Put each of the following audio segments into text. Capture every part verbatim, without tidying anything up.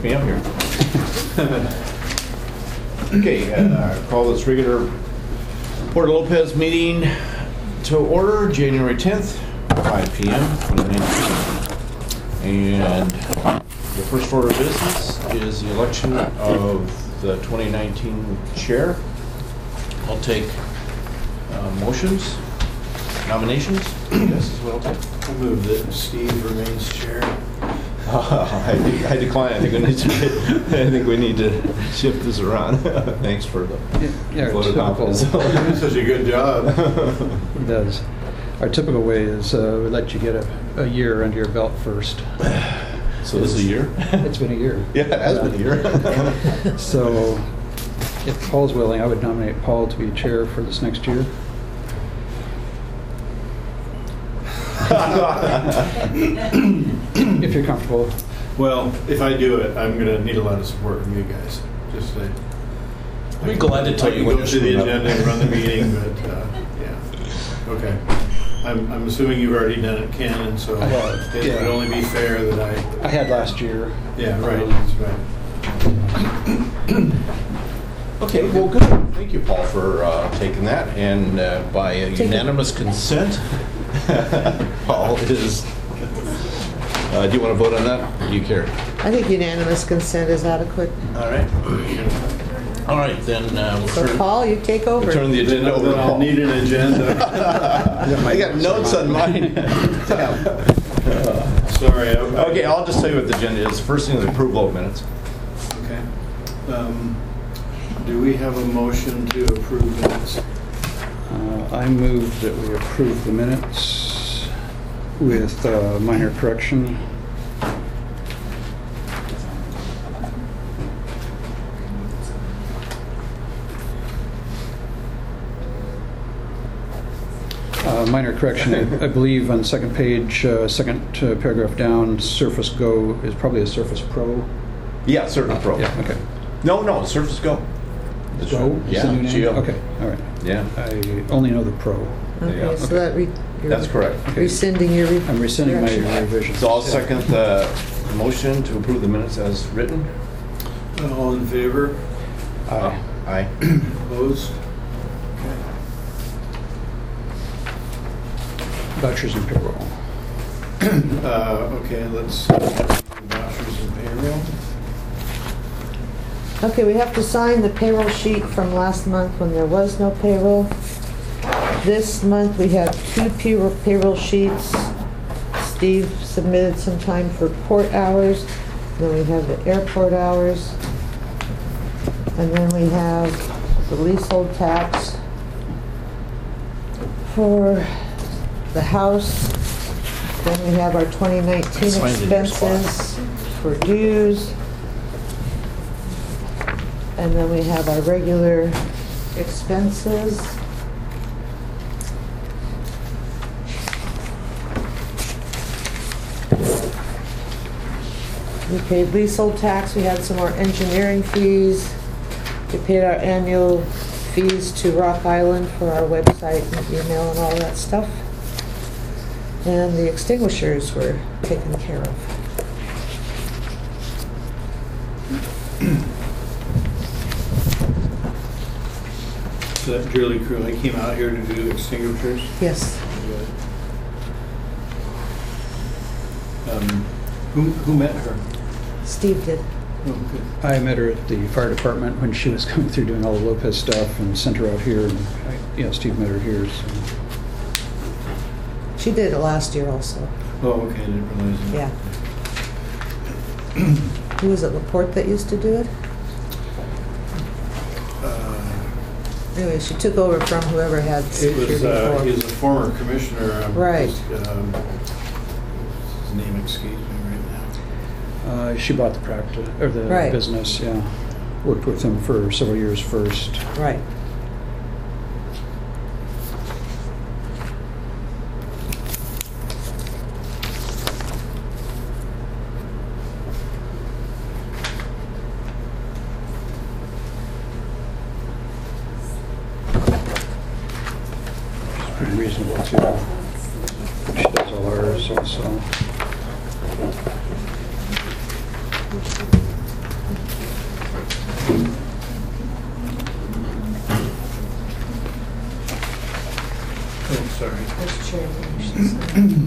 wake me up here. Okay, uh, call this regular Port Lopez meeting to order, January tenth, five P M twenty nineteen. And the first order of business is the election of the twenty nineteen chair. I'll take uh, motions, nominations. Yes, is what I'll take. I move that Steve remains chair. Uh, I, de I decline. I think we need to. I think we need to shift this around. Thanks for the yeah, vote of confidence. You're doing such a good job. It does. Our typical way is uh, we let you get a, a year under your belt first. So this is a year? It's been a year. Yeah, it has been a year. So if Paul's willing, I would nominate Paul to be chair for this next year. If you're comfortable. Well, if I do it, I'm going to need a lot of support from you guys. Just say. I'd be glad to tell you when go you're to the screwed up. agenda and run the meeting, but uh, yeah. Okay. I'm, I'm assuming you've already done it, Ken, and so Well, it yeah. would only be fair that I. I had last year. Yeah, right. That's right. Okay, well, good. Thank you, Paul, for uh, taking that. And uh, by uh, unanimous consent, Paul is. Uh, do you want to vote on that? Or do you care? I think unanimous consent is adequate. All right. All right, then uh, we'll So turn, Paul, you take over. we'll turn the agenda Then over to I'll Paul. need an agenda. I got notes on mine. Sorry. I, Okay, I'll just tell you what the agenda is. First thing is approval of minutes. Okay. Um, do we have a motion to approve minutes? Uh, I move that we approve the minutes with uh, minor correction. Uh, minor correction, I, I believe on the second page, uh, second uh, paragraph down, Surface Go is probably a Surface Pro. Yeah, Surface Pro. Yeah, okay. No, no, Surface Go. That's Go? right. is Yeah, the new name? G O. Okay, all right. Yeah, I only know the Pro. Okay, Yeah. so that re you're that's correct. rescinding your. Re I'm rescinding my correction. revision. So I'll second the motion to approve the minutes as written. All in favor? Aye. Aye. Opposed? Vouchers and payroll. Uh, okay, let's uh, do vouchers and payroll. Okay, we have to sign the payroll sheet from last month when there was no payroll. This month we have two payroll payroll sheets. Steve submitted some time for port hours. Then we have the airport hours. And then we have the leasehold tax for the house. Then we have our twenty nineteen Signed in your spot. expenses for dues. And then we have our regular expenses. We paid leasehold tax, we had some more engineering fees. We paid our annual fees to Rock Island for our website and email and all that stuff. And the extinguishers were taken care of. So that Julie Crewley came out here to do extinguishers. Yes. Um, who, who met her? Steve did. Oh, good. I met her at the fire department when she was going through doing all the Lopez stuff and sent her out here. And I, you know, Steve met her here. So. She did it last year also. Oh, okay, I didn't realize that. Yeah. Who was it, Laporte that used to do it? Uh, Anyway, she took over from whoever had It Steve here was, uh, before. he was a former commissioner. um, Right. his, um, His name escapes me right now. Uh, she bought the practice or the Right. business. Yeah, worked with him for several years first. Right. Pretty reasonable too. She does all hers also. Vice Chair, you should sign.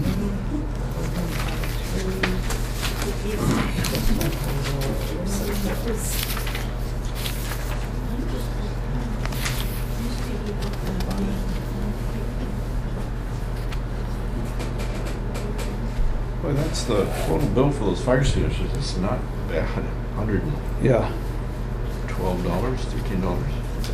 Boy, that's the total bill for those fire extinguishers. It's not bad. one hundred Yeah. twelve dollars, thirteen dollars.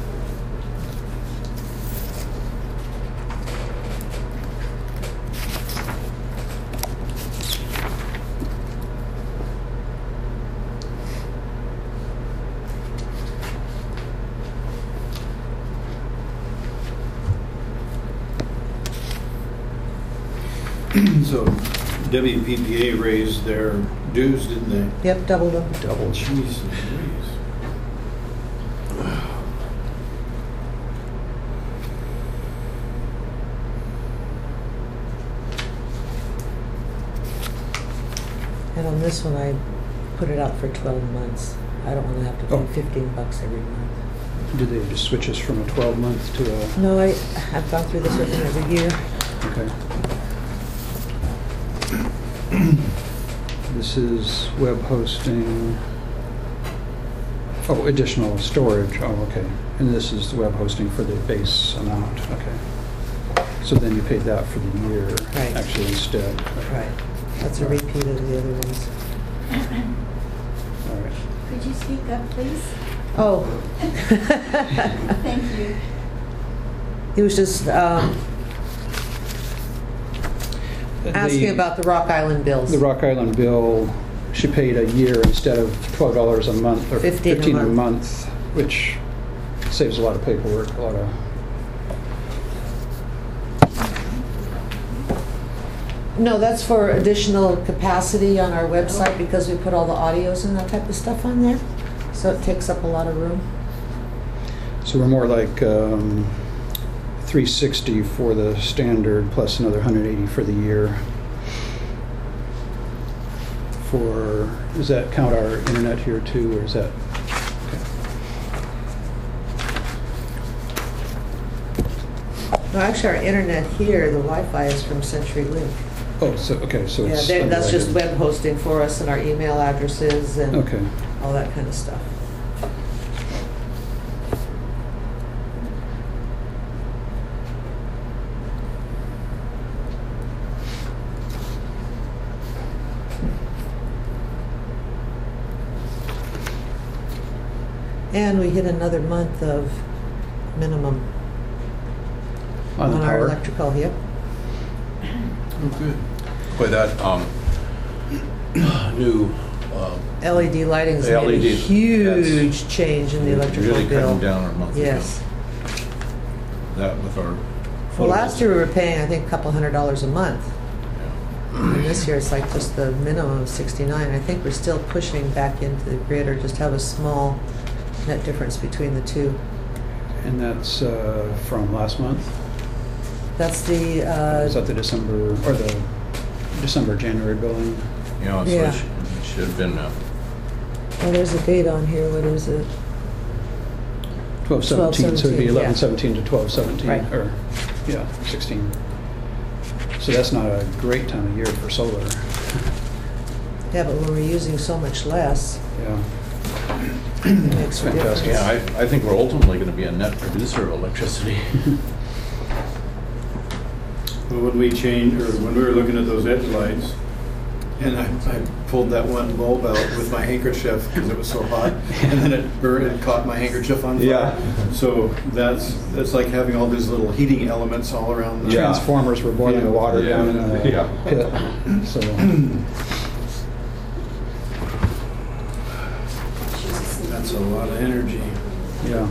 So W P P A raised their dues, didn't they? Yep, double them. Double. Jeez Louise. And on this one, I put it out for twelve months. I don't want to have to pay Oh. fifteen bucks every month. Did they just switch us from a twelve month to a, No, I, I've gone through this with them every year. okay. This is web hosting. Oh, additional storage. Oh, okay. And this is the web hosting for the base amount. Okay. So then you paid that for the year, Right. actually, instead. Right. That's a repeat of the other ones. All right. Could you speak up, please? Oh. Thank you. He was just um, asking The- about the Rock Island bills. The Rock Island bill, she paid a year instead of twelve dollars a month, or Fifteen a fifteen a month. month, which saves a lot of paperwork, a lot of, No, that's for additional capacity on our website because we put all the audios and that type of stuff on there. So it takes up a lot of room. so we're more like um, three sixty for the standard, plus another one hundred eighty for the year. For, does that count our internet here too, or is that? No, actually, our internet here, the Wi-Fi is from CenturyLink. Oh, so, okay, so Yeah, it's. they- that's just unrelated. web hosting for us and our email addresses and Okay. all that kind of stuff. And we hit another month of minimum On the on our power? electrical, yep. Oh, good. Boy, that um, new um, L E D lighting's The made a L E D, huge change in the electrical really bill. cutting down our monthly bill. Yes. That with our. Well, last year we were paying, I think, a couple hundred dollars a month. Yeah. And this year it's like just the minimum of sixty-nine. I think we're still pushing back into the grid or just have a small net difference between the two. And that's uh, from last month? That's the, uh, Is that the December, or the December, January billing? You know, so Yeah. it should, it should have been, uh, oh, there's a date on here. What is it? twelve seventeen, so it'd be yeah. eleven seventeen to twelve seventeen, Right. or, yeah, sixteen. So that's not a great time of year for solar. Yeah, but when we're using so much less, Yeah, it makes a difference. Fantastic. yeah, I, I think we're ultimately going to be a net producer of electricity. Well, when we changed, or when we were looking at those edge lights, and I, I pulled that one bulb out with my handkerchief because it was so hot, and then it burned and caught my handkerchief on fire. Yeah. So that's, that's like having all these little heating elements all around the. Yeah. transformers were boiling Yeah. water Yeah. down in the Yeah. pit, so. That's a lot of energy. Yeah.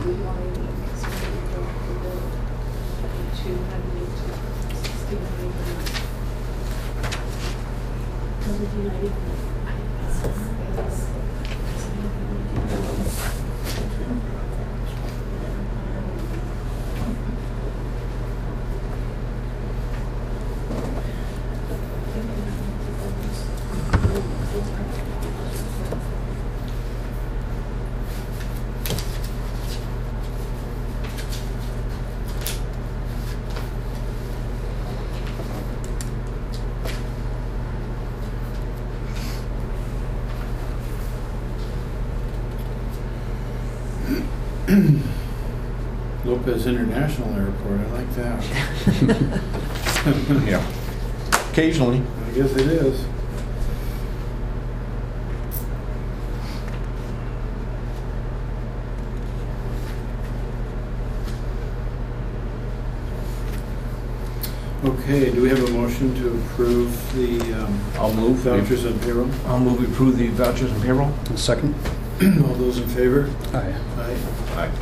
Lopez International Airport, I like that. Yeah. Occasionally. I guess it is. Okay, do we have a motion to approve the um, I'll move. vouchers and payroll? I'll move we approve the vouchers and payroll. And second? All those in favor? Aye. Aye. Aye.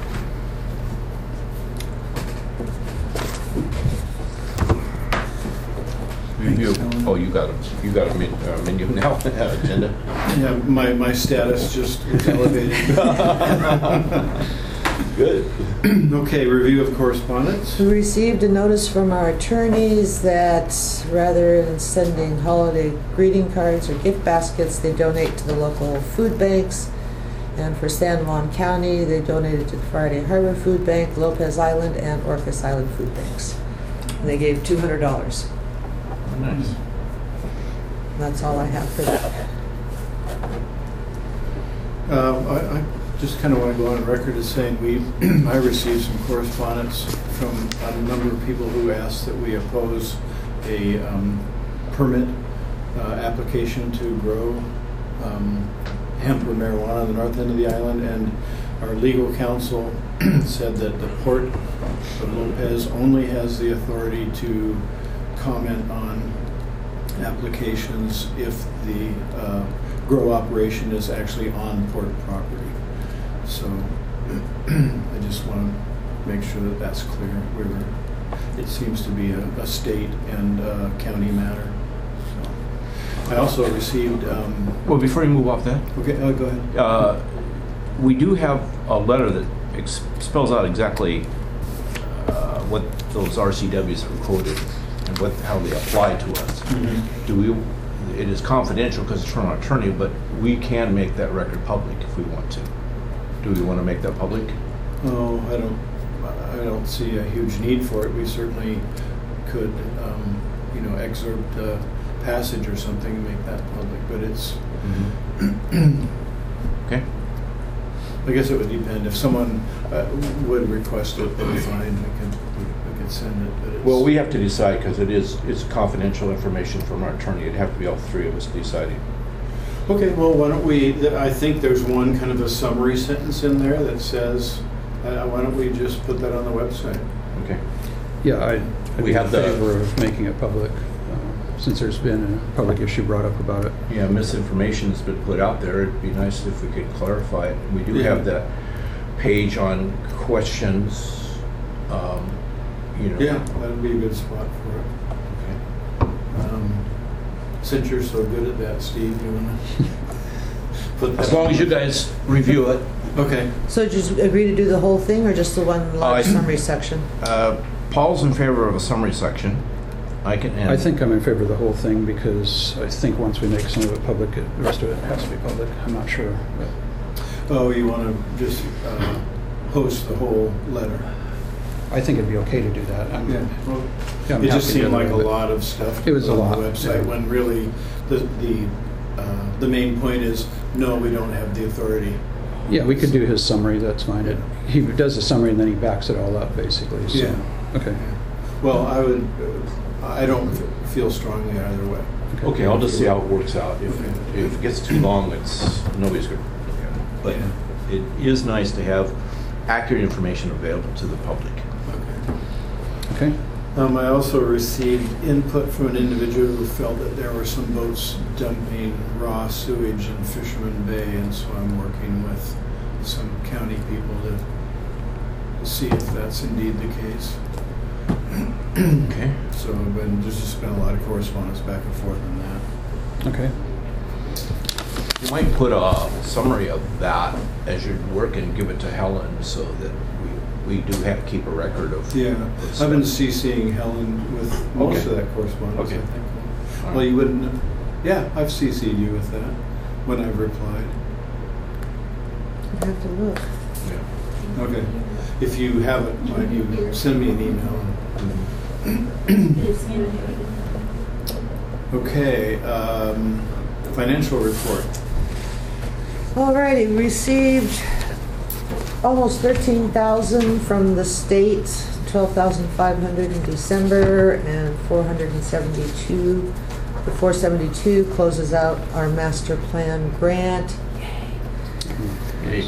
Review. Oh, you got a, you got a men- uh, menu now, agenda. Yeah, my, my status just was elevated. Good. Okay, review of correspondence. We received a notice from our attorneys that rather than sending holiday greeting cards or gift baskets, they donate to the local food banks. And for San Juan County, they donated to the Friday Harbor Food Bank, Lopez Island, and Orcas Island Food Banks. And they gave two hundred dollars. Nice. That's all I have for that. Um, I, I just kind of want to go on record as saying we, I received some correspondence from a number of people who asked that we oppose a um, permit uh, application to grow um, hemp or marijuana on the north end of the island, and our legal counsel said that the Port of Lopez only has the authority to comment on applications if the uh, grow operation is actually on port property. So I just want to make sure that that's clear. We were, it seems to be a, a state and uh, county matter. So I also received. Um, Well, before you move off that, okay, oh, go ahead. uh, we do have a letter that ex- spells out exactly uh, what those R C Ws are quoted and what how they apply to us. Mm-hmm. Do we? It is confidential because it's from our attorney, but we can make that record public if we want to. Do we want to make that public? Oh, I don't. I don't see a huge need for it. We certainly could, um, you know, excerpt a passage or something and make that public. But it's. Mm-hmm. Okay. I guess it would depend. If someone uh, would request it, then fine. We could we, we could send it. But it's, Well, we have to decide because it is it's confidential information from our attorney. It'd have to be all three of us deciding. Okay. Well, why don't we? th- I think there's one kind of a summary sentence in there that says, uh, "Why don't we just put that on the website?" Okay. Yeah, I'd I'd We be in have the- favor of making it public, uh, since there's been a public issue brought up about it. Yeah, misinformation has been put out there. It'd be nice if we could clarify it. We do Yeah. have the page on questions. Um, you know. Yeah, that'd be a good spot for it. Okay. Um, since you're so good at that, Steve, you want to put that? As long as you guys review it. Okay. So did you agree to do the whole thing or just the one large I- summary section? Uh, Paul's in favor of a summary section. I can. And I think I'm in favor of the whole thing because I think once we make some of it public, it- the rest of it has to be public. I'm not sure, but Oh, you want to just uh, post the whole letter? I think it'd be okay to do that. I'm- Well, yeah, I'm it just happy to seemed like a do it. lot of stuff. It was a on lot, the website yeah. when really the the uh, the main point is no, we don't have the authority. Yeah, we could do his summary, that's fine. It- He does the summary and then he backs it all up, basically, so, Yeah. okay. Well, I would. Uh, I don't feel strongly either way. Okay, I'll just see how it works out. If, Okay. if it gets too long, it's nobody's going to look at it. But it is nice to have accurate information available to the public. Okay. Okay, Um, I also received input from an individual who felt that there were some boats dumping raw sewage in Fisherman Bay, and so I'm working with some county people to see if that's indeed the case. Okay. So I've been, there's just been a lot of correspondence back and forth on that. okay. You might put a summary of that as you work and give it to Helen so that we, we do have keep a record of. Yeah, of I've been stuff. CCing Helen with most Okay. of that correspondence, Okay. I think. All Well, right. you wouldn't, yeah, I've C C'd you with that when I've replied. I have to look. Yeah. Okay. If you haven't, might you send me an email? Okay, um, financial report. Alrighty, received almost thirteen thousand from the state, twelve thousand five hundred in December, and four hundred seventy-two. The four seventy-two closes out our master plan grant. Yay.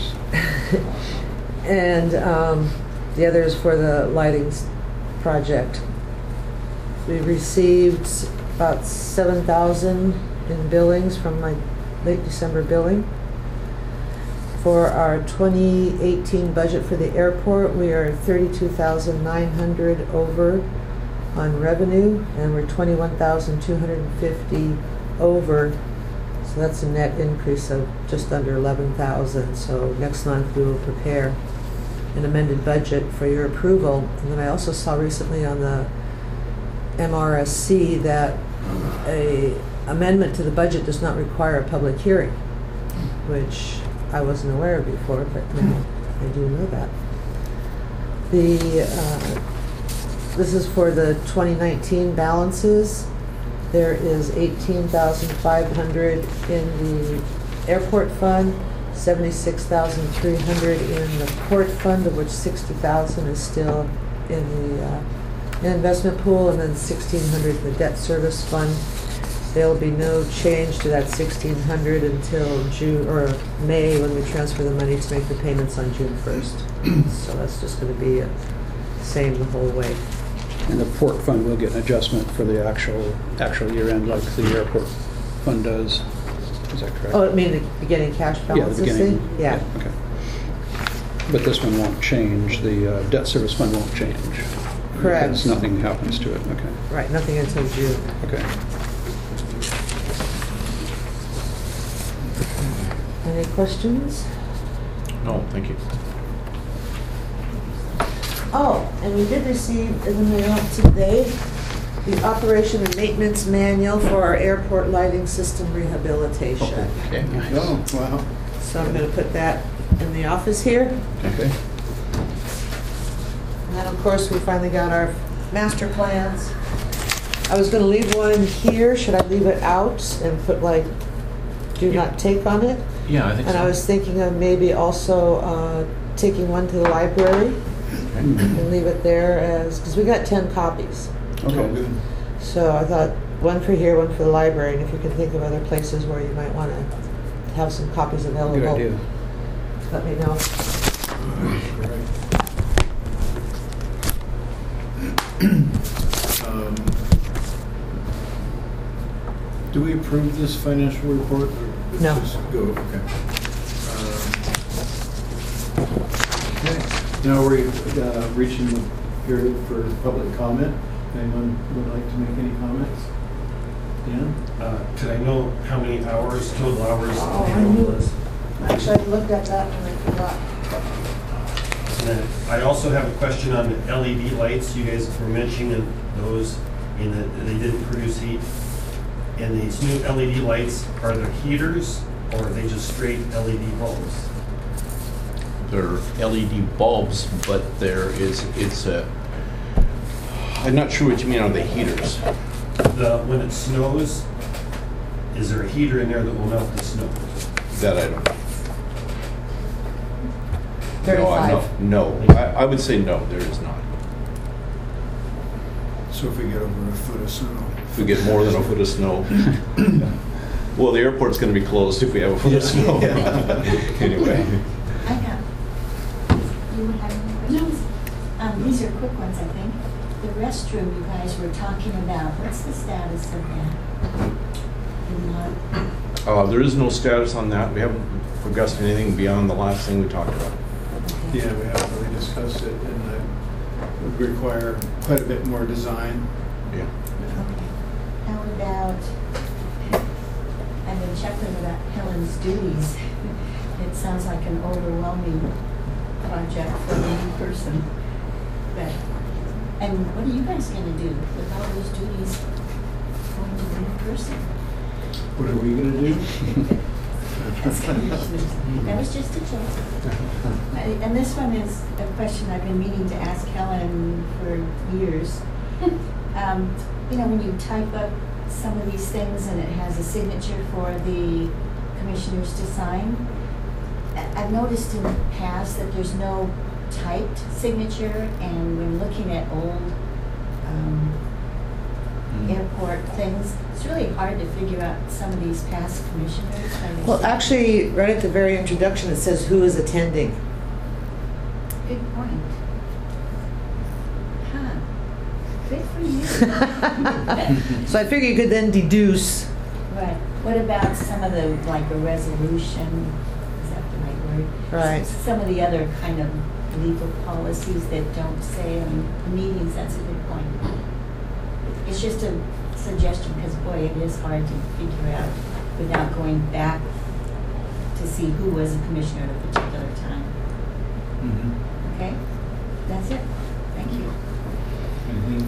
And um, the other is for the lighting s- project. We received about seven thousand in billings from my late December billing. For our twenty eighteen budget for the airport, we are thirty-two thousand nine hundred over on revenue, and we're twenty-one thousand two hundred fifty over. So that's a net increase of just under eleven thousand. So next month we will prepare an amended budget for your approval. And then I also saw recently on the M R S C that a amendment to the budget does not require a public hearing, which I wasn't aware of before, but now I do know that. The uh, this is for the twenty nineteen balances. There is eighteen thousand five hundred in the airport fund, seventy-six thousand three hundred in the port fund, of which sixty thousand is still in the uh, investment pool, and then sixteen hundred in the debt service fund. There will be no change to that sixteen hundred until June or May, when we transfer the money to make the payments on June first. So that's just going to be uh, same the whole way. And the port fund will get an adjustment for the actual, actual year end like the airport fund does. Is that correct? Oh, I mean the beginning cash Yeah, balances the beginning. thing? Yeah. Okay. But this one won't change, the uh, debt service fund won't change? Correct. Because nothing happens to it, okay. Right, nothing until June. Okay. Any questions? No, thank you. Oh, and we did receive in the mail today the operation and maintenance manual for our airport lighting system rehabilitation. Okay. Oh, wow. So I'm going to put that in the office here. Okay. And then, of course, we finally got our master plans. I was going to leave one here. Should I leave it out and put like, do not take on it? Yeah, I think so. And I was thinking of maybe also uh, taking one to the library and leave it there as, because we got ten copies. Oh, good. So I thought one for here, one for the library, and if you can think of other places where you might want to have some copies available, Good idea. let me know. Um, Do we approve this financial report? Or it's No. just go, okay. Um, Okay, now we're uh, reaching the period for public comment. Anyone would like to make any comments? Dan? Uh, Could I know how many hours, total hours? Oh, the I payroll knew- was? Actually, I looked at that and I forgot. And then I also have a question on the L E D lights. You guys were mentioning those in that they didn't produce heat. And these new L E D lights, are they heaters or are they just straight L E D bulbs? They're L E D bulbs, but there is, it's a, I'm not sure what you mean on the heaters. The, when it snows, is there a heater in there that will melt the snow? That I don't. No, I'm thirty-five. not- No, I, I would say no, there is not. So if we get over a foot of snow. If we get more than a foot of snow. Well, the airport's gonna be closed if we have a foot of snow. Anyway. I have, you were having questions? Um, these are quick ones, I think. The restroom you guys were talking about, what's the status of that? Did not- Uh, there is no status on that. We haven't progressed anything beyond the last thing we talked about. Yeah, we haven't really discussed it, and it would require quite a bit more design. Yeah. Okay. How about, I've been checking about Helen's duties. It sounds like an overwhelming project for a new person. But, and what are you guys gonna do with all those duties going to the new person? What are we gonna do? That was just a joke. I- And this one is a question I've been meaning to ask Helen for years. Um, You know, when you type up some of these things and it has a signature for the commissioners to sign, I- I've noticed in the past that there's no typed signature, and when looking at old um, airport things, it's really hard to figure out some of these past commissioners. by their Well, signature. actually, right at the very introduction, it says who is attending. Good point. Huh. Good for you. So I figure you could then deduce. Right. What about some of the, like a resolution, is that the right word? Right. S- Some of the other kind of legal policies that don't say on meetings, that's a good point. It's just a suggestion, because boy, it is hard to figure out without going back to see who was a commissioner at a particular time. Mhm. Okay? That's it. Thank you. Mhm.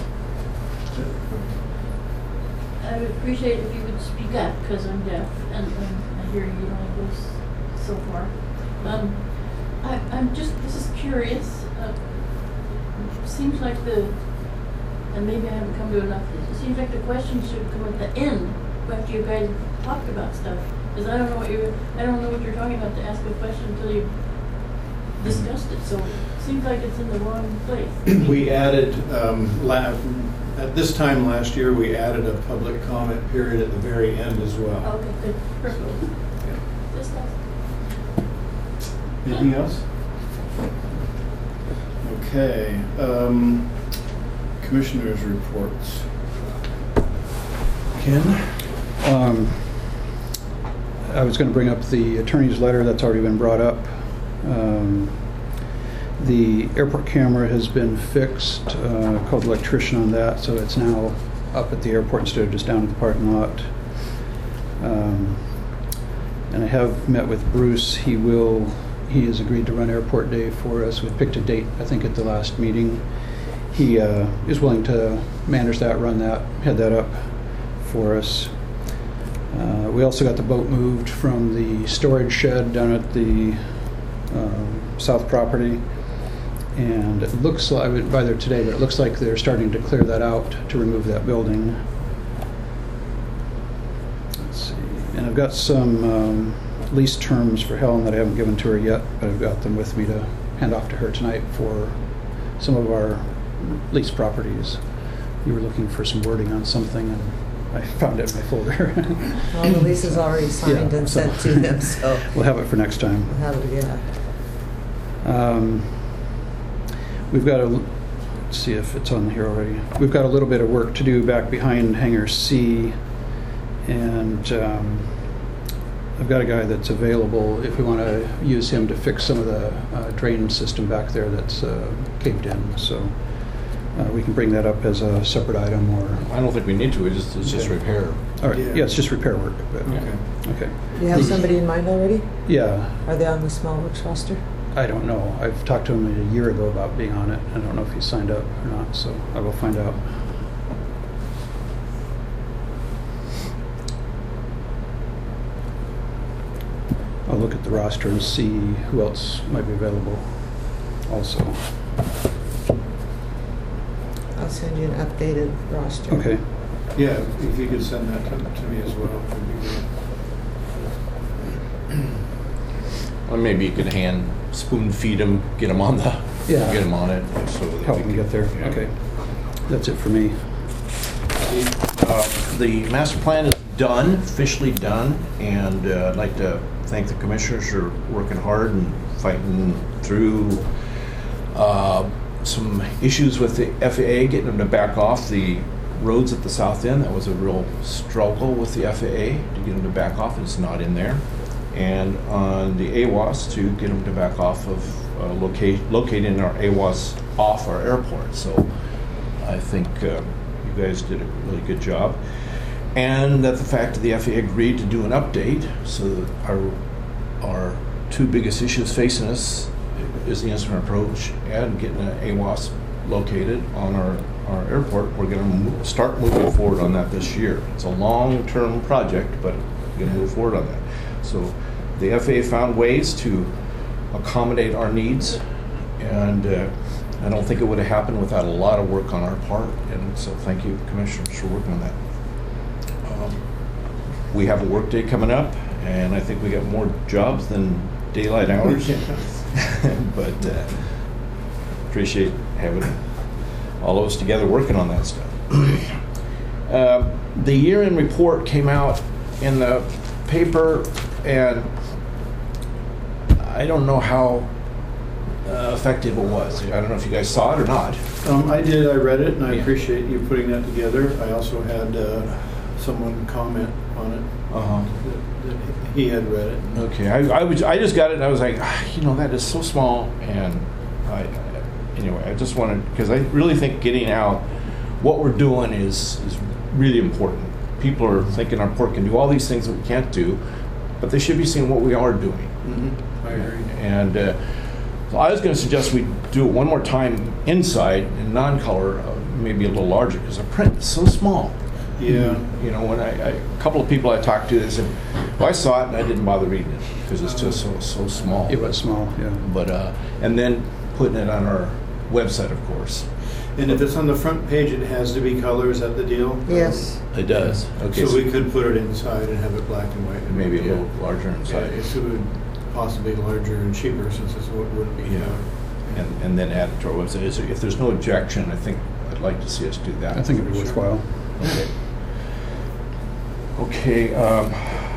I would appreciate if you would speak up, because I'm deaf, and um, I hear you only go s- so far. Um, I, I'm just, this is curious. Uh, seems like the, and maybe I haven't come to enough, it seems like the questions should come at the end, after you guys talked about stuff. Because I don't know what you're, I don't know what you're talking about to ask a question until you discussed it, so it seems like it's in the wrong place. We added, um, la- at this time last year, we added a public comment period at the very end as well. Okay, good, perfect. Yeah. Just ask. Anything else? Okay. um, Commissioners' reports. Ken? Um, I was going to bring up the attorney's letter that's already been brought up. Um, The airport camera has been fixed, uh, called the electrician on that, so it's now up at the airport instead of just down at the parking lot. Um, And I have met with Bruce. He will, he has agreed to run airport day for us. We picked a date, I think, at the last meeting. He uh, is willing to manage that, run that, head that up for us. Uh, We also got the boat moved from the storage shed down at the um, south property. And it looks like, I went by there today, but it looks like they're starting to clear that out to remove that building. Let's see. And I've got some um, lease terms for Helen that I haven't given to her yet, but I've got them with me to hand off to her tonight for some of our lease properties. You were looking for some wording on something, and I found it in my folder. Well, the lease is already signed Yeah, and so- sent to them, so We'll have it for next time. we'll have it, yeah. Um, We've got a, let's see if it's on here already. We've got a little bit of work to do back behind Hangar C, and um, I've got a guy that's available if we want to use him to fix some of the uh, drain system back there that's uh, caved in. So uh, we can bring that up as a separate item, or I don't think we need to, it's just, it's just Okay. repair. all right, Yeah. yeah, it's just repair work. But, Okay. okay. Do you have somebody in mind already? Yeah, Are they on the small works roster? I don't know. I've talked to him a year ago about being on it. I don't know if he's signed up or not, so I will find out. I'll look at the roster and see who else might be available also. I'll send you an updated roster. Okay. Yeah, if you could send that to to me as well, that'd be great. Or maybe you could hand, spoon feed them, get them on the, Yeah. get them on it. So that Help we me can- get there. yeah. Okay. That's it for me. Uh, The master plan is done, officially done, and uh, I'd like to thank the commissioners for working hard and fighting through uh, some issues with the F A A, getting them to back off the roads at the south end. That was a real struggle with the F A A to get them to back off. It's not in there. And on the A W A S to get them to back off of uh, locate, locating our A W A S off our airport. So I think uh, you guys did a really good job. And that the fact that the F A A agreed to do an update, so that our, our two biggest issues facing us is the instrument approach and getting an A W A S located on our, our airport. We're going to start moving forward on that this year. It's a long-term project, but we're going to move forward on that. So the F A A found ways to accommodate our needs, and uh, I don't think it would have happened without a lot of work on our part. And so thank you, commissioners, for working on that. Um, we have a work day coming up, and I think we got more jobs than daylight hours. But uh, appreciate having all of us together working on that stuff. Uh, the year-end report came out in the paper, and I don't know how uh, effective it was. I don't know if you guys saw it or not. Um, I did, I read it, and I Yeah. appreciate you putting that together. I also had uh, someone comment on it, Uh-huh. that, that he had read it. Okay, I, I was, I just got it and I was like, ah, you know, that is so small, and I, anyway, I just wanted, because I really think getting out what we're doing is, is really important. People are thinking our port can do all these things that we can't do, but they should be seeing what we are doing. Mm-hmm. I agree. And uh, so I was going to suggest we do it one more time inside in non-color, uh, maybe a little larger, because the print is so small. Yeah. You know, when I, I a couple of people I talked to, they said, well, I saw it and I didn't bother reading it because it's just so so small. It was small, yeah. But uh, and then putting it on our website, of course. And if it's on the front page, it has to be color, is that the deal? Yes. It does. Okay. So we could put it inside and have it black and white. maybe a Yeah. little larger Yeah, inside, it would possibly larger and cheaper since it's what wouldn't be. Yeah. and and then add it to our website. Is there- If there's no objection, I think I'd like to see us do that. I think it'd be Sure. worthwhile. Okay. Okay, um,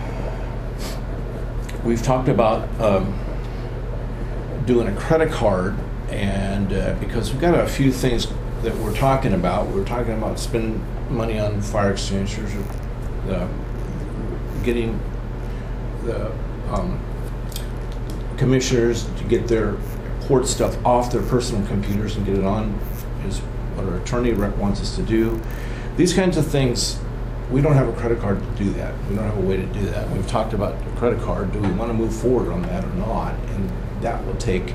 we've talked about um, doing a credit card, and uh, because we've got a few things that we're talking about. We're talking about spending money on fire extinguishers, uh, getting the um, commissioners to get their port stuff off their personal computers and get it on is what our attorney rep wants us to do. These kinds of things, we don't have a credit card to do that. We don't have a way to do that. We've talked about a credit card. Do we want to move forward on that or not? And that will take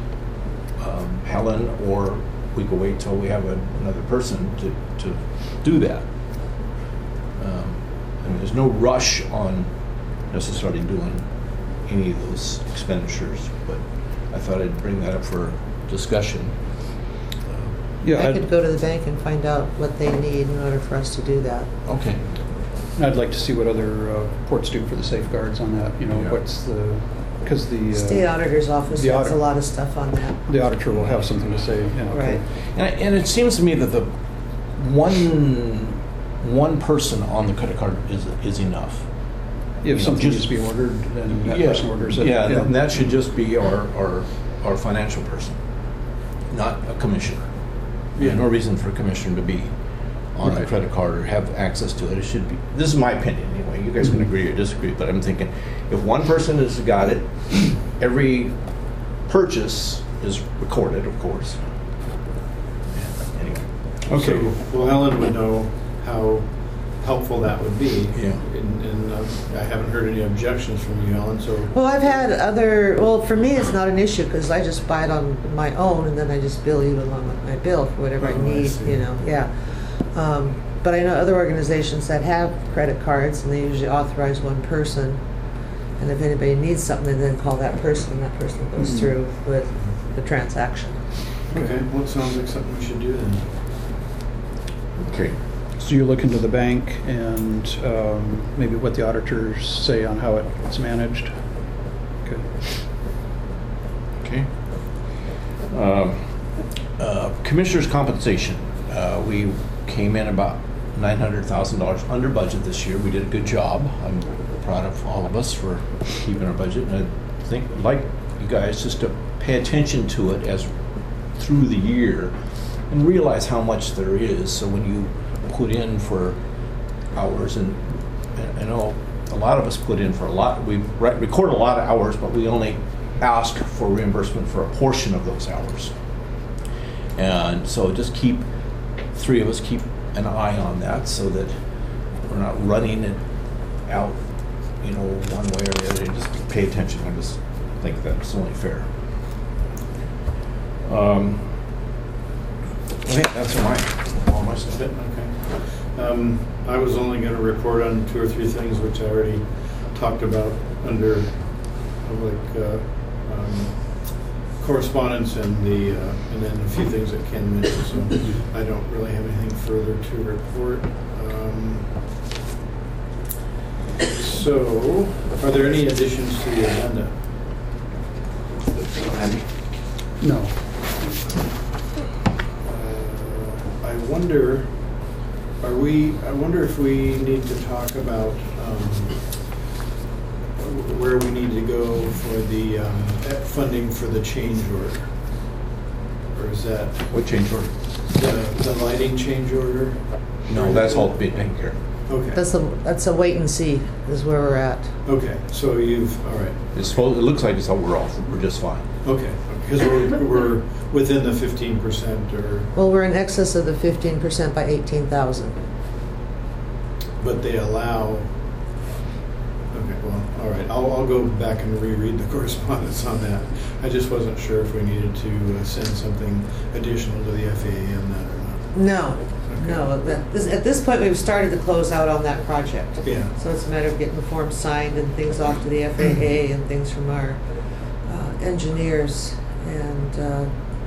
um, Helen, or we could wait till we have a, another person to, to do that. Um, I mean, there's no rush on necessarily doing any of those expenditures, but I thought I'd bring that up for discussion. Yeah, I I'd, could go to the bank and find out what they need in order for us to do that. Okay. I'd like to see what other uh, ports do for the safeguards on that, you know, Yeah. what's the, because the, State uh, auditor's office the has a auditor- lot of stuff on that. the auditor will have something to say, you know. okay. Right. And, I, and it seems to me that the one one person on the credit card is is enough. If You know, something just- needs to be ordered, then that yeah, person orders it. Yeah, and that should just be our, our, our financial person, not a commissioner. There's no reason for a commissioner to be on the Right. credit card or have access to it. It should be, this is my opinion anyway, you guys can agree or disagree, but I'm thinking, if one person has got it, every purchase is recorded, of course. Yeah, anyway. Okay, So- well, Helen would know how helpful that would be. Yeah. And, and uh, I haven't heard any objections from you, Helen, so. Well, I've had other, well, for me, it's not an issue because I just buy it on my own and then I just bill you along with my bill for whatever I Oh, I need, see. you know, yeah. Um, But I know other organizations that have credit cards and they usually authorize one person. And if anybody needs something, they then call that person and that person goes Mhm. through with the transaction. Okay, well, it sounds like something we should do then. Okay. So you look into the bank and um, maybe what the auditors say on how it's managed. Okay. Okay. Um, uh, Commissioners' compensation. Uh, we came in about nine hundred thousand dollars under budget this year. We did a good job. I'm proud of all of us for keeping our budget. And I think, like you guys, just to pay attention to it as through the year and realize how much there is. So when you put in for hours, and I know a lot of us put in for a lot, we re- record a lot of hours, but we only ask for reimbursement for a portion of those hours. And so just keep, three of us keep an eye on that so that we're not running it out, you know, one way or the other. Just pay attention. I just think that's only fair. Um, I think that's my, all my stuff. Okay. Um, I was only going to report on two or three things which I already talked about under public uh, um, correspondence and the uh, and then a few things that Ken mentioned. So I don't really have anything further to report. Um, so, are there any additions to the agenda? Andy? No. Uh, I wonder, are we, I wonder if we need to talk about um, where we need to go for the um, funding for the change order? Or is that What change order? the, the lighting change order? No, that's all being taken care of. Okay, That's a, that's a wait and see, is where we're at. okay, so you've, all right, It's supposed, it looks like it's all, we're all, we're just fine. okay, because we're, we're within the fifteen percent or, Well, we're in excess of the fifteen percent by eighteen thousand. but they allow, okay, well, all right, I'll, I'll go back and reread the correspondence on that. I just wasn't sure if we needed to uh, send something additional to the F A A on that or not. No, no, that- this- at this point, we've started to close out on that project. Yeah, So it's a matter of getting the forms signed and things off to the F A A and things from our uh, engineers. And uh,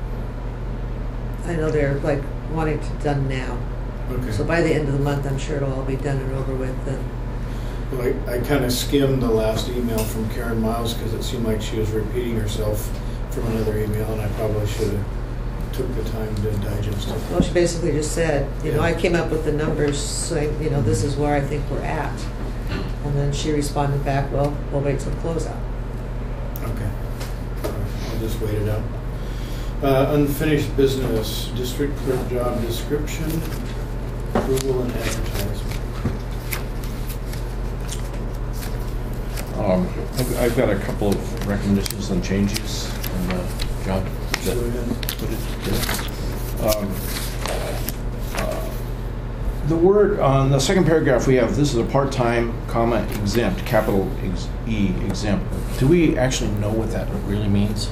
I know they're like wanting it done now. okay. So by the end of the month, I'm sure it'll all be done and over with. And Well, I, I kind of skimmed the last email from Karen Miles because it seemed like she was repeating herself from another email, and I probably should have took the time to digest it. well, she basically just said, you know, I came up with the numbers saying, you know, this is where I think we're at. And then she responded back, well, we'll wait till closeout. Okay. All right, I'll just wait it out. Uh, unfinished business, district clerk job description, approval and advertisement. Um, I've, I've got a couple of recommendations and changes in the job. Go ahead. Put it together. Um, uh, The word, on the second paragraph, we have, this is a part-time, comma, exempt, capital ex- E, exempt. Do we actually know what that really means?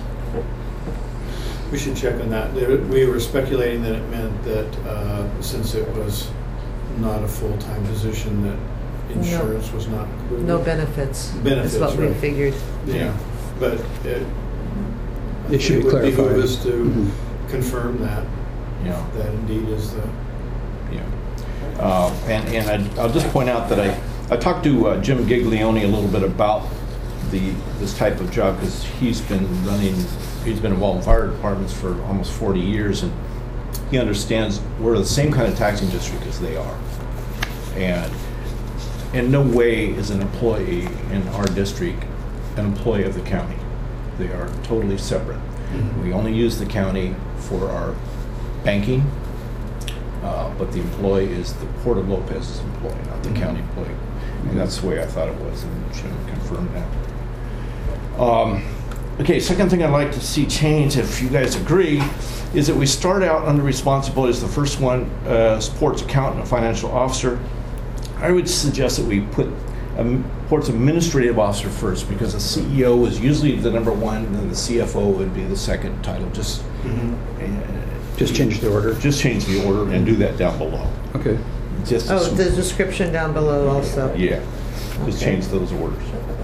We should check on that. There- We were speculating that it meant that uh, since it was not a full-time position, that insurance was not included. No benefits. Benefits, Is what we right. figured. Yeah, but it. It should be It would behoove clarified. us to Mhm. confirm that, Yeah. that indeed is the, Yeah. Uh, And, and I'd- I'll just point out that I, I talked to uh, Jim Giglione a little bit about the, this type of job, because he's been running, he's been involved in fire departments for almost forty years, and he understands we're the same kind of taxing district as they are. And in no way is an employee in our district an employee of the county. They are totally separate. We only use the county for our banking, uh, but the employee is the Port of Lopez's employee, not the county employee. And that's the way I thought it was, and Jim confirmed that. Um, Okay, second thing I'd like to see change, if you guys agree, is that we start out under responsibilities. The first one, uh, sports accountant, financial officer. I would suggest that we put um, sports administrative officer first, because the C E O is usually the number one, and then the C F O would be the second title. Just, uh, Just change the order. just change the order and do that down below. Okay. Just Oh, the description down below also. yeah, just Okay. change those orders.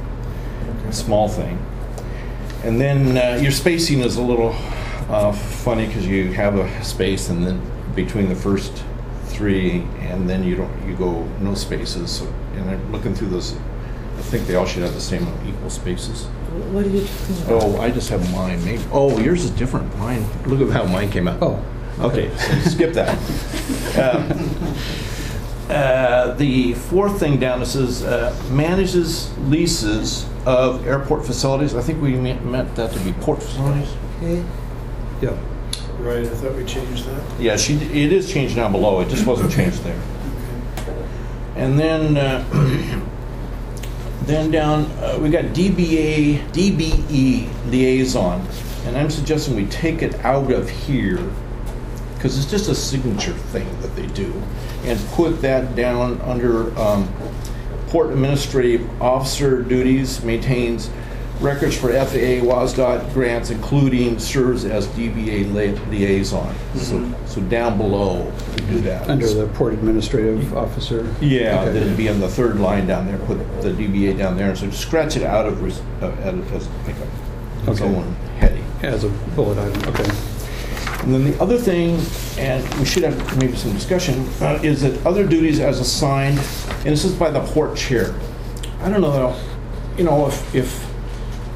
Small thing. And then uh, your spacing is a little uh, funny, because you have a space and then between the first three, and then you don't, you go no spaces. So, and I'm looking through those, I think they all should have the same equal spaces. What are you talking about? Oh, I just have mine. Maybe. Oh, yours is different. Mine. Look at how mine came out. Oh. Okay, so skip that. Um, uh, the fourth thing down, it says uh, manages leases of airport facilities. I think we me- meant that to be port facilities. Okay. Yeah. right, I thought we changed that. Yeah, she. It is changed down below. It just wasn't changed there. Okay. And then, uh, then down, uh, we got D B A, D B E liaison, and I'm suggesting we take it out of here, because it's just a signature thing that they do, and put that down under um, Port Administrative Officer duties, maintains records for F A A, WASDOT grants, including serves as D B A lia- liaison. So, so down below, we do that. Under the port administrative officer. Yeah, Okay. that'd be in the third line down there, put the D B A down there, so scratch it out of, res- uh, as as like a, its Okay. own heading. As a bullet item, okay. And then the other thing, and we should have maybe some discussion, uh, is that other duties as assigned, and this is by the port chair. I don't know, you know, if, if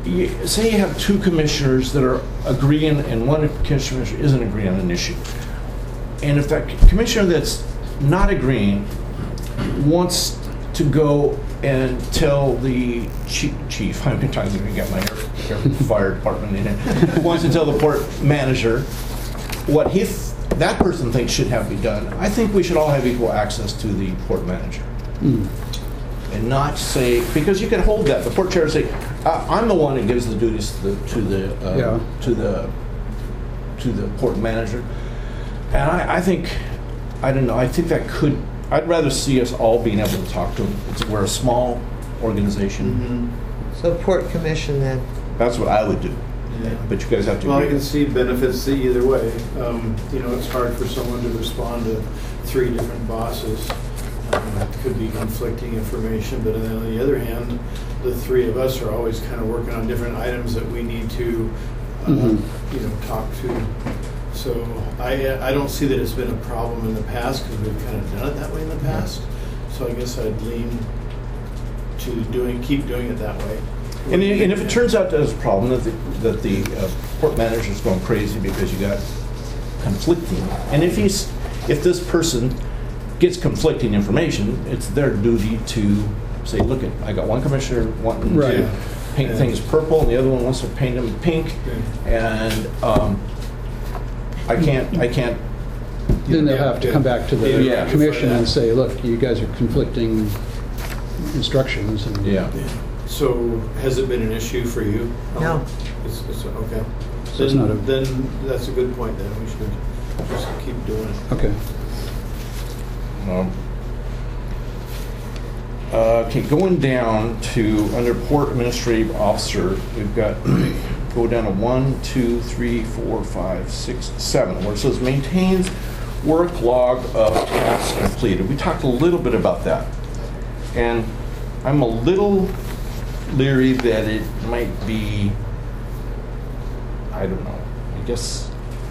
you, say you have two commissioners that are agreeing and one commissioner isn't agreeing on an issue. And if that commissioner that's not agreeing wants to go and tell the chief, chief how many times have we got my air, air fire department in it, wants to tell the port manager what he, th that person thinks should have to be done, I think we should all have equal access to the port manager. Mm. And not say, because you can hold that, the port chair say, uh, I'm the one that gives the duties to the, to the, uh, Yeah. to the, to the port manager. And I, I think, I don't know, I think that could, I'd rather see us all being able to talk to them. It's, we're a small organization. So Port Commission then. That's what I would do. Yeah. But you guys have to Well, I agree. can see benefits either way. Um, You know, it's hard for someone to respond to three different bosses. Um, It could be conflicting information, but then on the other hand, the three of us are always kind of working on different items that we need to, uh, Mhm. you know, talk to. So I, I don't see that it's been a problem in the past because we've kind of done it that way in the past. So I guess I'd lean to doing, keep doing it that way. And, i- and if it turns out there's a problem, that the, that the uh, port manager's going crazy because you got conflicting, and if he's, if this person gets conflicting information, it's their duty to say, look, it, I got one commissioner wanting Right. to paint Yeah. things purple, and the other one wants to paint them pink, and um, I can't, I can't. Then they'll have to come back to the Yeah. commission and say, look, you guys are conflicting instructions. And Yeah. Yeah. So has it been an issue for you? No. It's, it's, okay. So it's not a- Then, then that's a good point then. We should just keep doing it. Okay. Um, uh, Okay, going down to, under Port Administrative Officer, we've got, go down to one, two, three, four, five, six, seven, where it says maintains work log of tasks completed. We talked a little bit about that. And I'm a little leery that it might be, I don't know, I guess,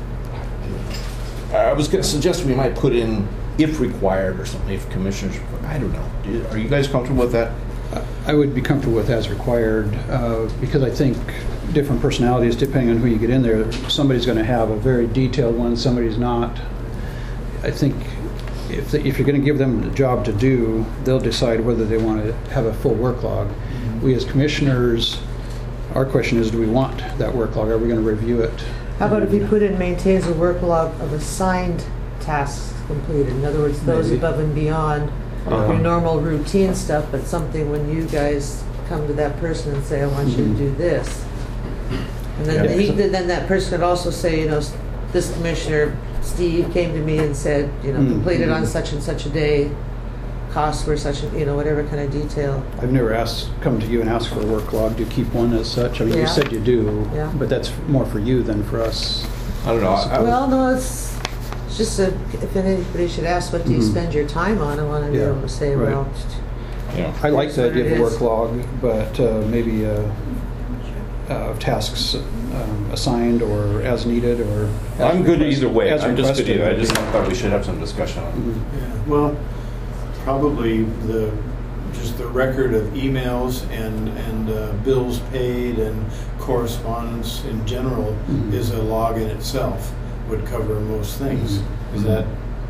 I was going to suggest we might put in if required or something, if commissioners, I don't know. Do- Are you guys comfortable with that? I would be comfortable with as required, uh, because I think different personalities, depending on who you get in there, somebody's going to have a very detailed one, somebody's not. I think if, they, if you're going to give them the job to do, they'll decide whether they want to have a full work log. We as commissioners, our question is, do we want that work log? Are we going to review it? How about if you put in maintains a work log of assigned tasks completed? In other words, those Maybe. above and beyond Uh-huh. your normal routine stuff, but something when you guys come to that person and say, I want you to Mhm. do this. And then, Yeah. he, then that person could also say, you know, s- this commissioner, Steve, came to me and said, you know, Mhm. completed on such and such a day, costs were such, a, you know, whatever kind of detail. I've never asked, come to you and asked for a work log. Do you keep one as such? I mean, Yeah. you said you do, Yeah. but that's more for you than for us. I don't know. I- I- Well, no, it's, it's just a, if anybody should ask, what do you Mhm. spend your time on? I want to be Yeah, able to say, right. well, Yeah. I like the idea of a It is. work log, but uh, maybe uh, uh, tasks um, assigned or as needed or. as I'm good request- either way. as I'm just good requested. either. I just thought we should have some discussion on it. Mhm. Yeah, well, probably the, just the record of emails and, and uh, bills paid and correspondence in general Mhm. is a log in itself, would cover most things. Mhm. Is that?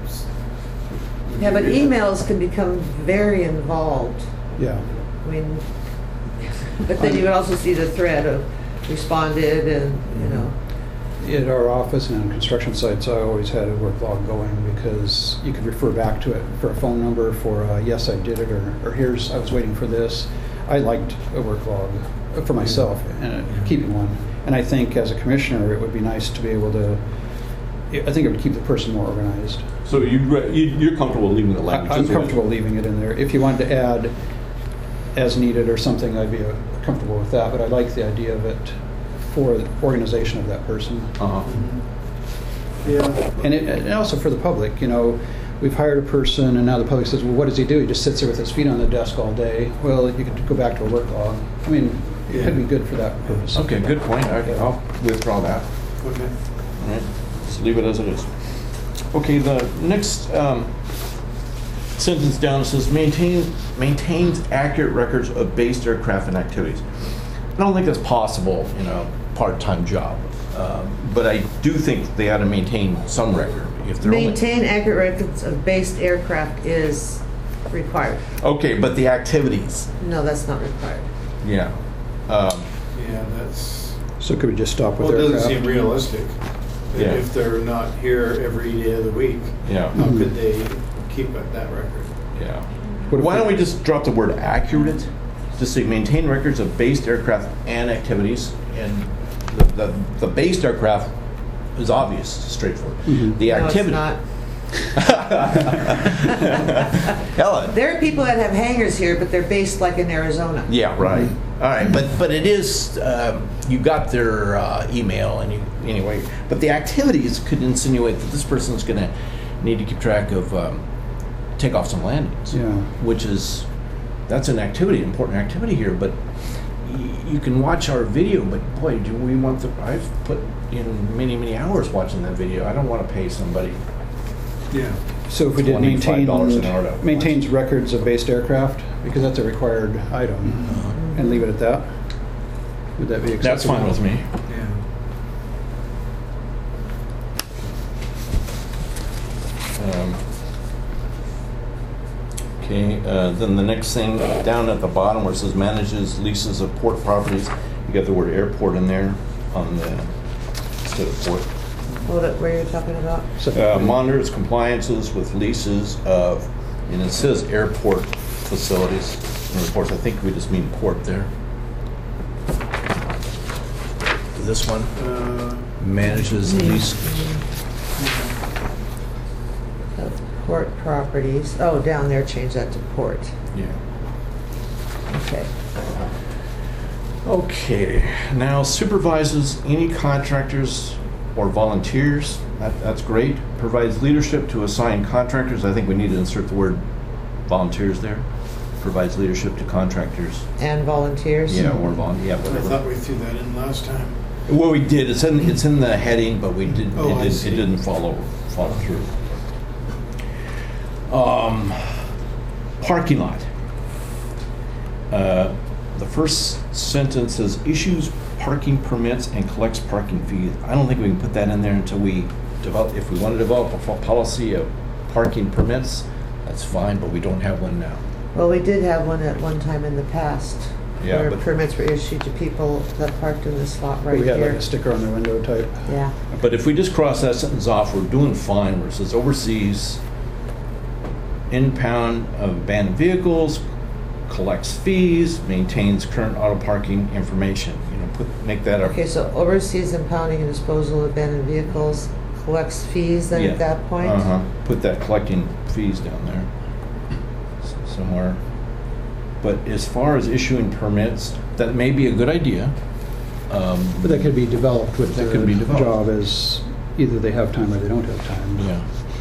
yeah, but emails can become very involved. Yeah. I mean, but then you would also see the thread of responded and, you know. At our office and on construction sites, I always had a work log going because you could refer back to it for a phone number for, uh, yes, I did it, or, or here's, I was waiting for this. I liked a work log for myself and uh, keeping one. And I think as a commissioner, it would be nice to be able to, I think it would keep the person more organized. So you, you- you're comfortable leaving the I- language? I'm this way? comfortable leaving it in there. If you wanted to add as needed or something, I'd be uh, comfortable with that, but I like the idea of it for the organization of that person. Uh-huh. Yeah. And, it, and also for the public, you know, we've hired a person and now the public says, well, what does he do? He just sits there with his feet on the desk all day. Well, you could go back to a work log. I mean, it could be good for that purpose. Okay, good point. I- I'll withdraw that. Okay. All right, let's leave it as it is. Okay, the next um, sentence down says maintain maintains accurate records of based aircraft and activities. I don't think that's possible in a part-time job. Um, But I do think they ought to maintain some record. If they're only- Maintain accurate records of based aircraft is required. Okay, but the activities, No, that's not required. yeah. Um, Yeah, that's, So could we just stop with well, it doesn't aircraft? seem realistic. Yeah. If they're not here every day of the week, Yeah, how could they keep up that record? yeah. What if Why don't we- we just drop the word accurate? Just say maintain records of based aircraft and activities. And the, the, the based aircraft is obvious, straightforward. Mhm. The No, it's activity. not. Helen. There are people that have hangars here, but they're based like in Arizona. Yeah, right. All right, but but it is um, you got their uh, email and you anyway. But the activities could insinuate that this person's going to need to keep track of um, takeoffs and landings. Yeah. Which is that's an activity, important activity here. But y- you can watch our video. But boy, do we want the? I've put in many many hours watching that video. I don't want to pay somebody. Yeah. So if we did maintain, twenty-five dollars an hour to watch. maintains records of based aircraft, because that's a required item, and leave it at that? Would that be acceptable? That's fine with me. Yeah. Um, Okay, uh, then the next thing, down at the bottom where it says manages leases of port properties, you got the word airport in there on the, instead of port. Hold it, where you're talking about? Uh, Monitors compliances with leases of, and it says airport facilities and reports. I think we just mean port there. This one Uh, manages lease. Of Port properties. Oh, down there, change that to port. Yeah. Okay. Okay, now supervises any contractors or volunteers. That, that's great. Provides leadership to assign contractors. I think we need to insert the word volunteers there. Provides leadership to contractors. And volunteers? Yeah, or vol, yeah, I thought whatever. we threw that in last time. Well, we did. It's in, it's in the heading, but we did, Oh, it I did, see. it didn't follow, follow through. Um, parking lot. Uh, the first sentence says issues parking permits and collects parking fees. I don't think we can put that in there until we develop, if we want to develop a fo- policy of parking permits, that's fine, but we don't have one now. Well, we did have one at one time in the past. Yeah, Where but- permits were issued to people that parked in this lot right We had like here. a sticker on the window type. Yeah. But if we just cross that sentence off, we're doing fine, where it says oversees impound of abandoned vehicles, collects fees, maintains current auto parking information. You know, put, make that Okay, up. so oversees impounding and disposal of abandoned vehicles, collects fees then Yeah. at that point? Uh-huh. Put that collecting fees down there S- somewhere. But as far as issuing permits, that may be a good idea. Um, But that could be developed with That the could be developed. job as either they have time or they don't have time. Yeah.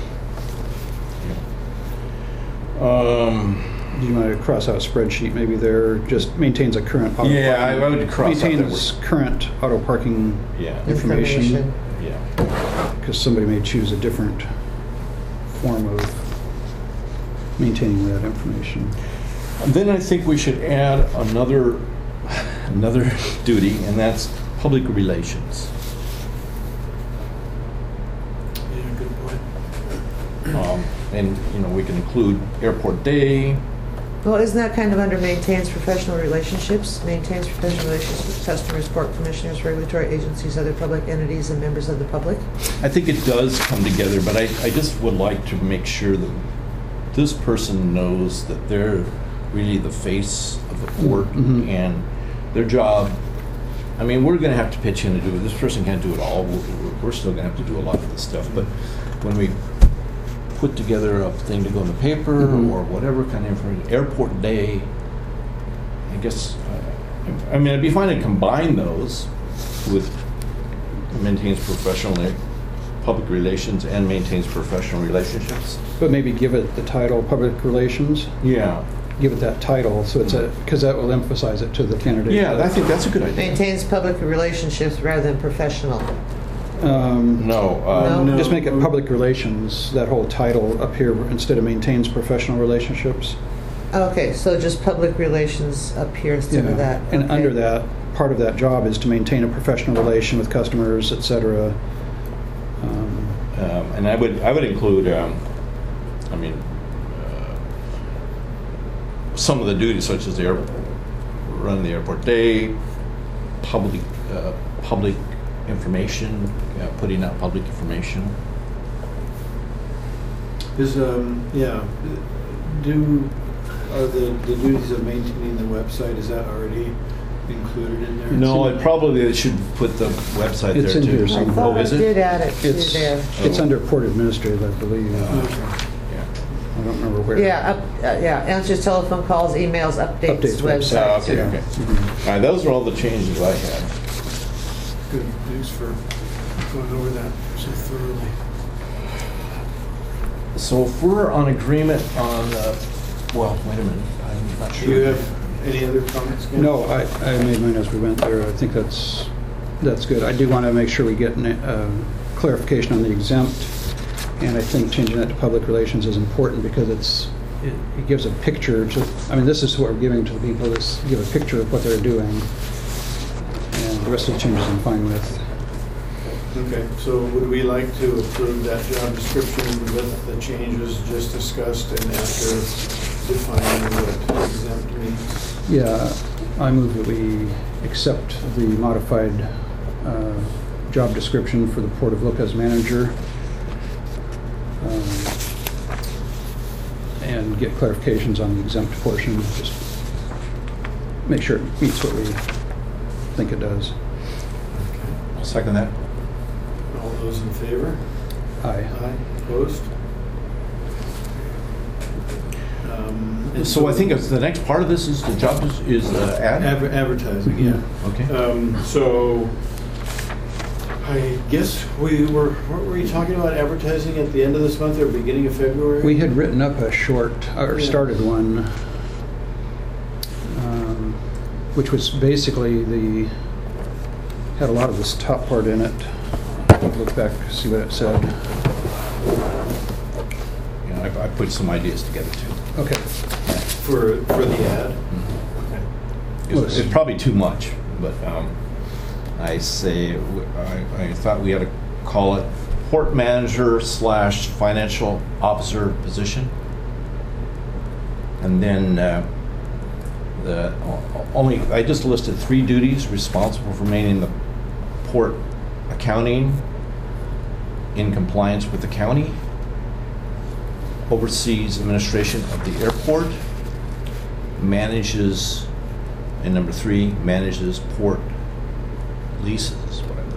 Yeah. Um, Do you want to cross out spreadsheet? Maybe there just maintains a current auto Yeah, I- parking- I would cross out that Maintains current auto parking yeah, information, yeah. because somebody may choose a different form of maintaining that information. Then I think we should add another, another duty, and that's public relations. Yeah, good point. Um, And, you know, we can include airport day. Well, isn't that kind of under maintains professional relationships? Maintains professional relationships with customers, port commissioners, regulatory agencies, other public entities, and members of the public? I think it does come together, but I, I just would like to make sure that this person knows that they're really the face of the port Mhm. and their job. I mean, we're gonna have to pitch in to do it. This person can't do it all. We're, we're still gonna have to do a lot of this stuff, but when we put together a thing to go in the paper Mhm. or whatever kind of information, airport day, I guess, I, I mean, it'd be fine to combine those with maintains professional, public relations and maintains professional relationships. But maybe give it the title, public relations, Yeah. give it that title, so it's a, because that will emphasize it to the candidate. Yeah, I think that's a good idea. Maintains public relationships rather than professional. Um, No, uh, No. Just make it public relations, that whole title up here, instead of maintains professional relationships. Okay, so just public relations up here instead Yeah. of that. And Okay. under that, part of that job is to maintain a professional relation with customers, et cetera. Um, Um, And I would, I would include, um, I mean, uh, some of the duties such as the air, run the airport day, public, uh, public information, uh, putting out public information. Is, um, yeah, do, are the, the duties of maintaining the website, is that already included in there? No, it probably, they should put the website there It's too. in here I somewhere. thought Oh, I is it? did add it to It's, there. it's Oh. under Port Administrative, I believe. Okay. Yeah. I don't remember where. Yeah, up, uh, yeah, answers telephone calls, emails, updates, Updates, Oh, website. okay, Yeah. okay. Mhm. All right, those are all the changes I had. Good, thanks for going over that so thoroughly. So if we're on agreement on, uh, well, wait a minute, I'm not Do sure. you have any other comments, Ken? No, I, I made mine as we went there. I think that's, that's good. I do want to make sure we get uh, clarification on the exempt, and I think changing that to public relations is important because it's, it, it gives a picture to, I mean, this is what we're giving to the people, is give a picture of what they're doing, and the rest of the changes I'm fine with. Okay, so would we like to approve that job description with the changes just discussed and after defining what exempt means? Yeah, I move that we accept the modified uh, job description for the Port of Lopez manager, um, and get clarifications on the exempt portion, just make sure it meets what we think it does. I'll second that. All those in favor? Aye. Aye. Opposed? Um, and So I think it's, the next part of this is the job, is- is the ad? Adver- Advertising, yeah. Okay. Um, So I guess we were, weren't we talking about advertising at the end of this month or beginning of February? We had written up a short, or Yeah. started one, um, which was basically the, had a lot of this top part in it. Look back, see what it said. Yeah, I, I put some ideas together too. Okay. For, for the ad? Well, It's, it's probably too much, but um, I say, w- I, I thought we had to call it port manager slash financial officer position. And then uh, the o- only, I just listed three duties: responsible for maintaining the port accounting in compliance with the county, oversees administration of the airport, manages, and number three, manages port leases, is what I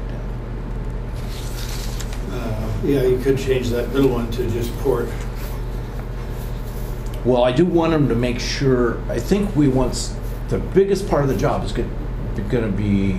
looked at. Uh, Yeah, you could change that middle one to just port. Well, I do want them to make sure, I think we want, s- the biggest part of the job is going to be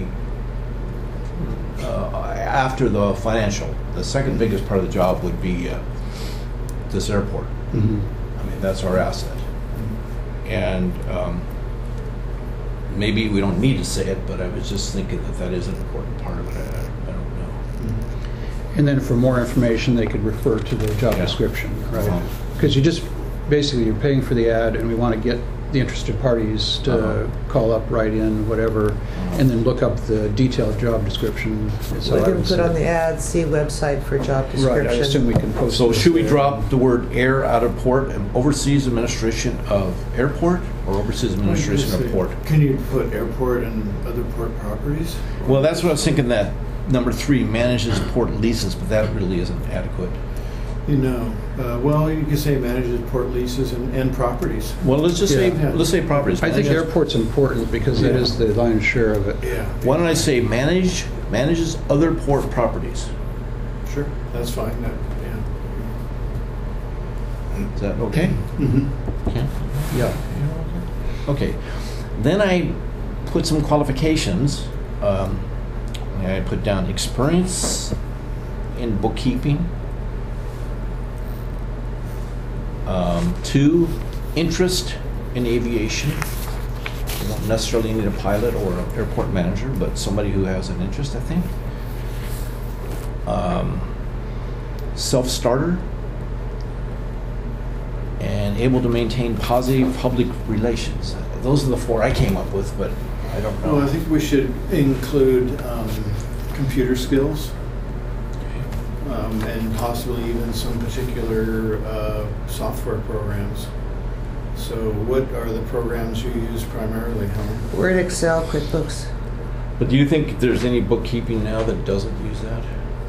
uh, after the financial. The second biggest part of the job would be uh, this airport. Mhm. I mean, that's our asset. And um, maybe we don't need to say it, but I was just thinking that that is an important part of it. I, I don't know. And then for more information, they could refer to the job Yeah. description, right? Uh-huh. Because you just, basically, you're paying for the ad, and we want to get the interested parties to Uh-huh. call up, write in, whatever, and then look up the detailed job description. is how We I can would put say on it. the ad, see website for job description. Right, I assume we can post. So this should we there. drop the word air out of port and oversees administration of airport or oversees administration of port? Can you put airport and other port properties? Well, that's what I was thinking, that number three, manages port leases, but that really isn't adequate. You know, uh, well, you could say manages port leases and, and properties. Well, let's just say, Yeah. let's say properties. I think Manages- airport's important because that Yeah. is the lion's share of it. Yeah. Why don't I say manage, manages other port properties? Sure, that's fine, that, yeah. Is that okay? Mhm. Okay. Yeah. Okay. Then I put some qualifications. Um, I put down experience in bookkeeping. Um, two, interest in aviation. You don't necessarily need a pilot or an airport manager, but somebody who has an interest, I think. Um, self-starter. And able to maintain positive public relations. Those are the four I came up with, but I I don't know. Well, I think we should include um, computer skills. Um, and possibly even some particular uh, software programs. So what are the programs you use primarily, Helen? Word, Excel, QuickBooks. But do you think there's any bookkeeping now that doesn't use that?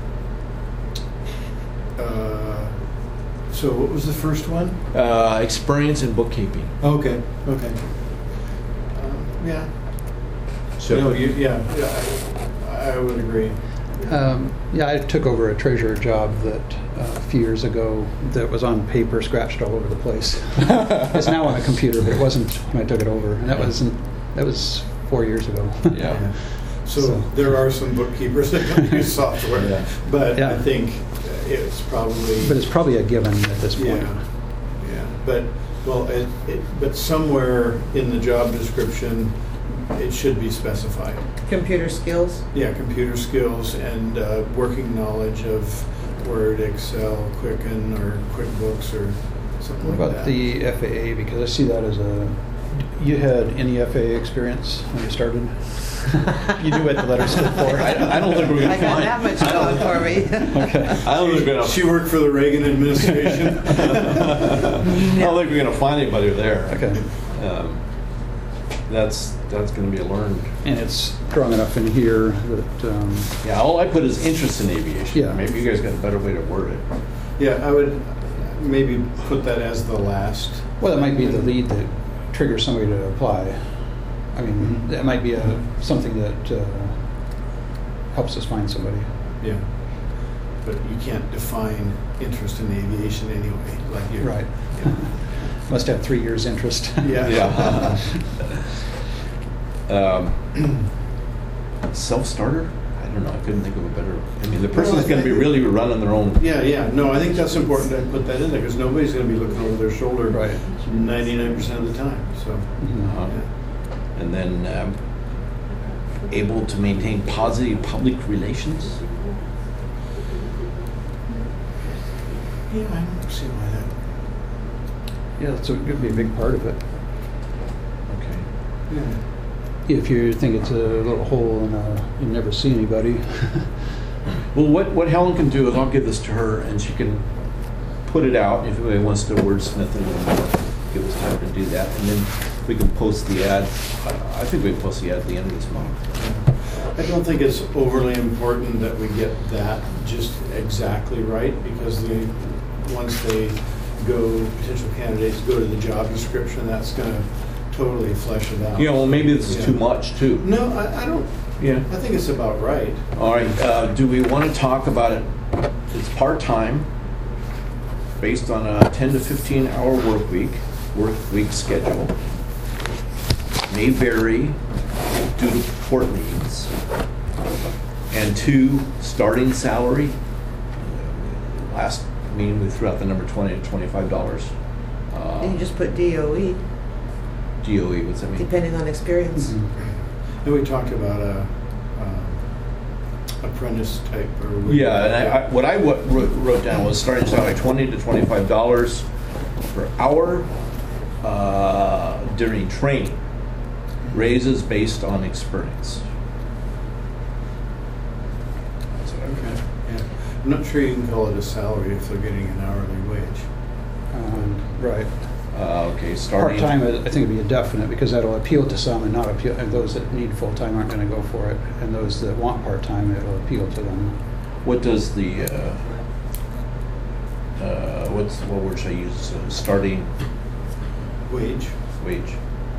Uh, so what was the first one? Uh, experience in bookkeeping. Okay, okay. Um, yeah. So No, you, yeah, yeah, I, I would agree. Um, yeah, I took over a treasurer job that uh, a few years ago that was on paper, scratched all over the place. It's now on a computer, but it wasn't when I took it over, and that wasn't that was four years ago. yeah. So, So- there are some bookkeepers that don't use software, Yeah. but Yeah. I think it's probably. But it's probably a given at this point. Yeah, yeah, but, well, it, it, but somewhere in the job description, it should be specified. Computer skills. Yeah, computer skills and uh, working knowledge of Word, Excel, Quicken, or QuickBooks, or something What like about that. the F A A? Because I see that as a. You had any F A A experience when you started? You knew what the letter stood for. I, I don't think we're going I to got find. that much going for me. Okay. I don't think we're going She to. worked for the Reagan administration. I don't think we're going to find anybody there. Okay. Um, that's that's going to be a learned. And it's strong enough in here that. Um, Yeah, all I put is interest in aviation. Yeah. Maybe you guys got a better way to word it. Yeah, I would maybe put that as the last. Well, that might be the lead that triggers somebody to apply. I mean, that might be a, something that uh, helps us find somebody. Yeah. But you can't define interest in aviation anyway, like you. Right. Yeah. Must have three years interest. Yeah. Yeah. um, self-starter? I don't know. I couldn't think of a better. I mean, the person's Well, I going to be think- really running their own. Yeah, yeah. No, I think that's important to put that in there because nobody's going to be looking over their shoulder Right. ninety-nine percent of the time. So, Mhm. Uh-huh. yeah. And then um, able to maintain positive public relations. Yeah, I don't see why that. Yeah, that's a, could be a big part of it. Okay. Yeah. If you think it's a little hole and uh, you never see anybody. Well, what, what Helen can do is I'll give this to her and she can put it out. If anybody wants to wordsmith it a little more, give us time to do that. And then we can post the ad. I I think we can post the ad at the end of this month. I don't think it's overly important that we get that just exactly right because the once they go, potential candidates go to the job description, that's going to totally flesh it out. You know, well, maybe this is Yeah. too much too. No, I, I don't. Yeah. I think it's about right. All right, uh, do we want to talk about it? It's part-time, based on a ten to fifteen hour work week, work week schedule. May vary due to port needs. And two, starting salary. Last meeting, we threw out the number twenty to twenty-five dollars. Uh, And you just put D O E, D O E, what's that mean? depending on experience. And we talked about a um, apprentice type or. Yeah, and I, I, what I wa- wrote, wrote down was starting salary twenty to twenty-five dollars per hour uh, during training. Raises based on experience. That's what I wrote. Okay. Yeah. I'm not sure you can call it a salary if they're getting an hourly wage. Um, right. Uh, okay, starting. Part-time, I think would be a definite because that'll appeal to some and not appeal, and those that need full-time aren't going to go for it. And those that want part-time, it'll appeal to them. What does the uh, uh, what's what word should I use? Uh, starting Wage. wage.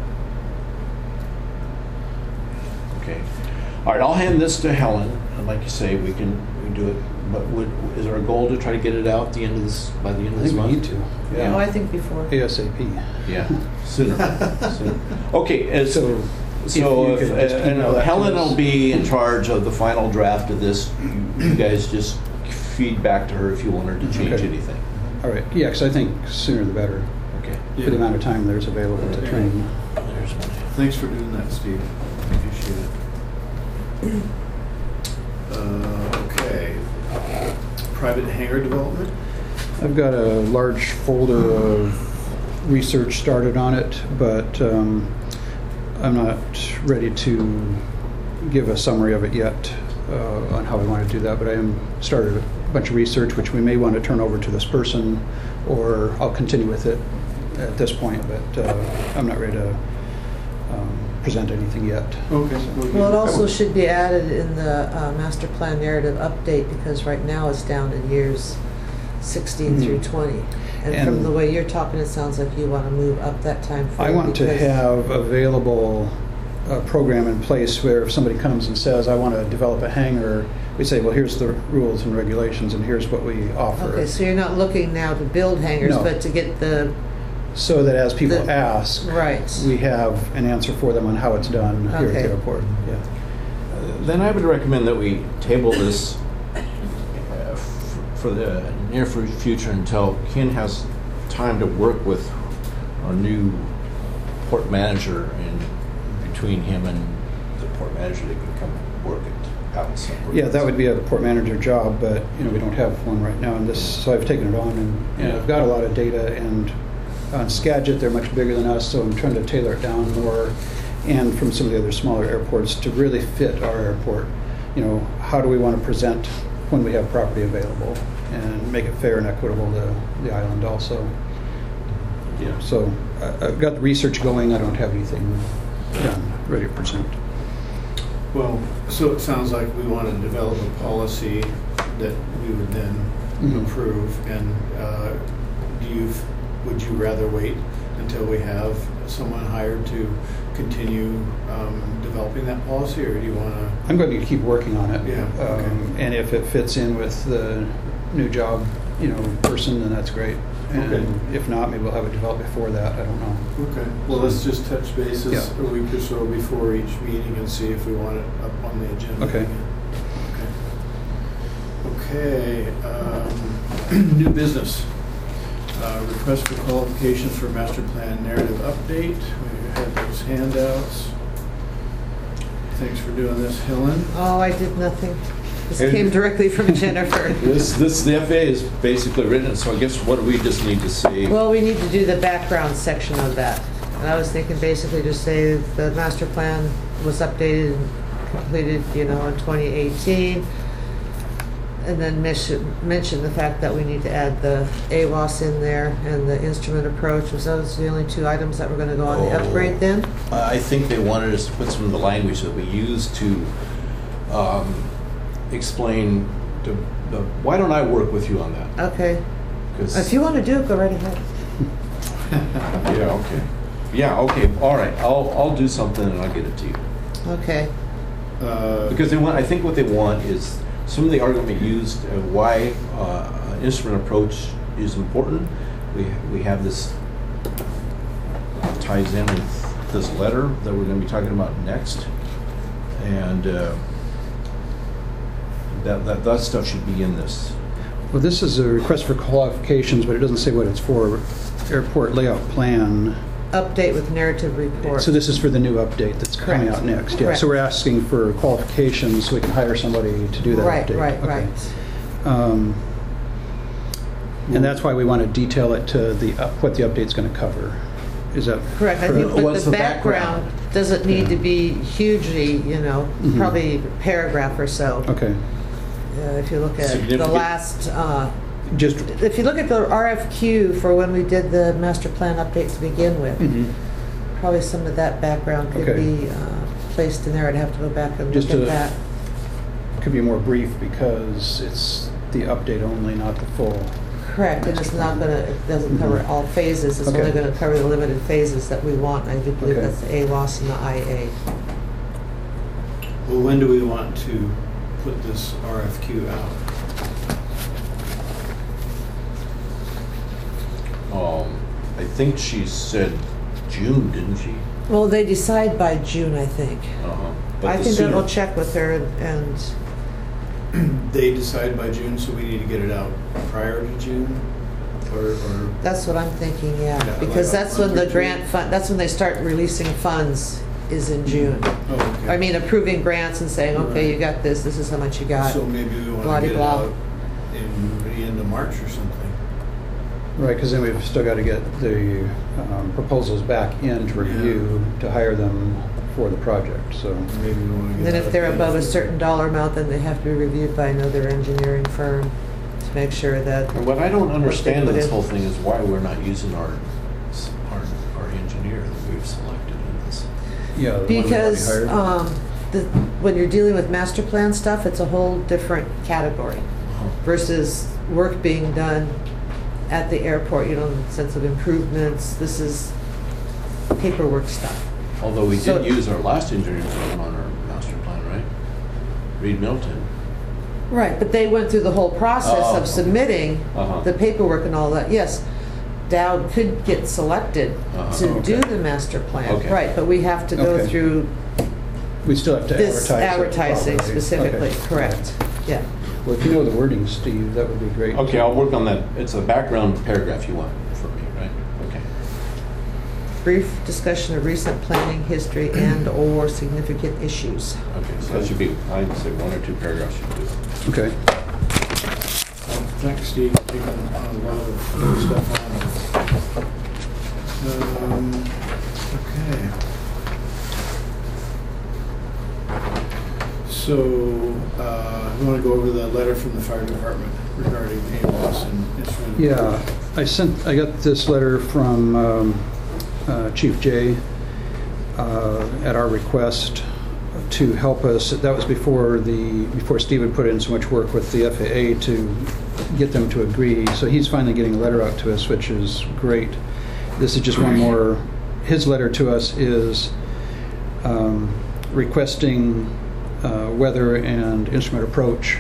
Okay. All right, I'll hand this to Helen, and like you say, we can we can do it. But would, is our goal to try to get it out the end of this by the end I of this think we month? need to. Yeah. Oh, I think before. ASAP. Yeah, sooner. sooner. Okay, as, So, so if you if, could just and email that to Helen us. will be in charge of the final draft of this. You, you guys just feed back to her if you want her to change Okay. anything. All right. Yeah, because I think sooner the better Okay. for the amount of time there's available to Yeah. train. There's one. Thanks for doing that, Steve. Appreciate it. Uh, okay. Private hangar development? I've got a large folder of research started on it, but um, I'm not ready to give a summary of it yet uh, on how we want to do that, but I am started a bunch of research, which we may want to turn over to this person, or I'll continue with it at this point, but uh, I'm not ready to um, present anything yet. Okay. Well, it also should be added in the uh, master plan narrative update, because right now it's down in years sixteen Mhm. through twenty. And, And- from the way you're talking, it sounds like you want to move up that time frame. I want to because- have available a program in place where if somebody comes and says, I want to develop a hangar, we say, well, here's the rules and regulations, and here's what we offer. Okay, so you're not looking now to build hangars, No. but to get the, So that as people The- ask, right. we have an answer for them on how it's done here at Okay. the airport. Yeah. Then I would recommend that we table this uh, f- for the near fu- future until Ken has time to work with our new port manager, and between him and the port manager, they can come work it out. somewhere. Yeah, that would be a port manager job, but, you know, we don't have one right now, and this, so I've taken it on, and, and I've got a lot of data, and on Skagit, they're much bigger than us, so I'm trying to tailor it down more, and from some of the other smaller airports to really fit our airport. You know, how do we want to present when we have property available, and make it fair and equitable to the island also. Yeah. So I- I've got the research going, I don't have anything done, ready to present. Well, so it sounds like we want to develop a policy that we would then Mhm. approve, and uh, do you, would you rather wait until we have someone hired to continue um, developing that policy, or do you want to? I'm going to keep working on it. Yeah, okay. Um, and if it fits in with the new job, you know, person, then that's great. And Okay. if not, maybe we'll have it developed before that, I don't know. Okay, well, let's just touch bases Yeah. a week or so before each meeting and see if we want it up on the agenda. Okay. again. Okay. Okay, um, new business. Uh, Request for qualifications for master plan narrative update. We had those handouts. Thanks for doing this, Helen. oh, I did nothing. This Hey. came directly from Jennifer. This, this, the F A A is basically written, so I guess what do we just need to say? Well, we need to do the background section of that. And I was thinking basically just say the master plan was updated and completed, you know, in twenty eighteen. And then mention, mention the fact that we need to add the A W O S in there and the instrument approach. Was those the only two items that were gonna go on the Oh. upgrade then? I think they wanted us to put some of the language that we use to um, explain to, the, why don't I work with you on that? Okay. 'Cause- If you wanna do it, go right ahead. Yeah, okay. Yeah, okay, all right. I'll, I'll do something and I'll get it to you. Okay. Uh, Because they want, I think what they want is some of the argument used, uh, why uh, an instrument approach is important. We, we have this, ties in with this letter that we're going to be talking about next. And uh, that, that, that stuff should be in this. Well, this is a request for qualifications, but it doesn't say what it's for. Airport layout plan. Update with narrative report. So this is for the new update that's coming Correct. out next. Yeah. Correct. So we're asking for qualifications so we can hire somebody to do that Right, update. right, Okay. right. Um, and that's why we want to detail it to the up, what the update's going to cover. Is that Correct, I think, but What's the the background background? doesn't need Yeah. to be hugely, you know, Mhm. probably a paragraph or so. okay? Uh, If you look at the Significant- last, uh, Just. if you look at the R F Q for when we did the master plan update to begin with, Mhm. probably some of that background could Okay. be uh, placed in there. I'd have to go back and look Just at to- that. Could be more brief because it's the update only, not the full. Correct, and it's not gonna, it doesn't cover Mhm. all phases, it's Okay. only gonna cover the limited phases that we want. I do believe Okay. that's the A W O S and the I A. Well, when do we want to put this R F Q out? Um, I think she said June, didn't she? Well, they decide by June, I think. Uh-huh. But I the think that sooner- we'll check with her and, They decide by June, so we need to get it out prior to June? Or, or, that's what I'm thinking, yeah. Yeah, Because like a that's when month or the two. grant fund, that's when they start releasing funds, is in June. oh, okay. I mean, approving grants and saying, okay, Right. you got this, this is how much you got. So maybe we want to get it Blah-de-blah. out in the end of March or something. Right, because then we've still got to get the um, proposals back in to review to hire them for the project, so. Maybe we want to get. Then out if they're of above a bed. certain dollar amount, then they have to be reviewed by another engineering firm to make sure that, And what I don't understand in put this in. whole thing is why we're not using our, our, our engineer that we've selected in this. Yeah. the one we already because hired. um, the, when you're dealing with master plan stuff, it's a whole different category versus work being done at the airport, you know, in the sense of improvements. This is paperwork stuff. Although we So- did use our last engineering firm on our master plan, right? Reed Milton. Right, but they went through the whole process Oh, of okay. submitting Uh-huh. the paperwork and all that. Yes, Dowd could get selected Uh-huh. to Okay. do the master plan, Okay. right, but we have to go Okay. through We still have to this advertise. it advertising properly. specifically, Okay. correct, yeah. Well, if you know the wording, Steve, that would be great. Okay, I'll work on that. It's a background paragraph you want from me, right? Okay. Brief discussion of recent planning history and/or significant issues. Okay, so that should be, I'd say one or two paragraphs should do. Okay. Um, Thanks, Steve, for taking on a lot of stuff on. Um, Okay. So, uh, we want to go over the letter from the fire department regarding A W O S and instrument. Yeah, I sent, I got this letter from um, uh, Chief Jay uh, at our request to help us. That was before the, before Steve had put in so much work with the F A A to get them to agree. So he's finally getting a letter out to us, which is great. This is just one more. His letter to us is um, requesting uh, weather and instrument approach.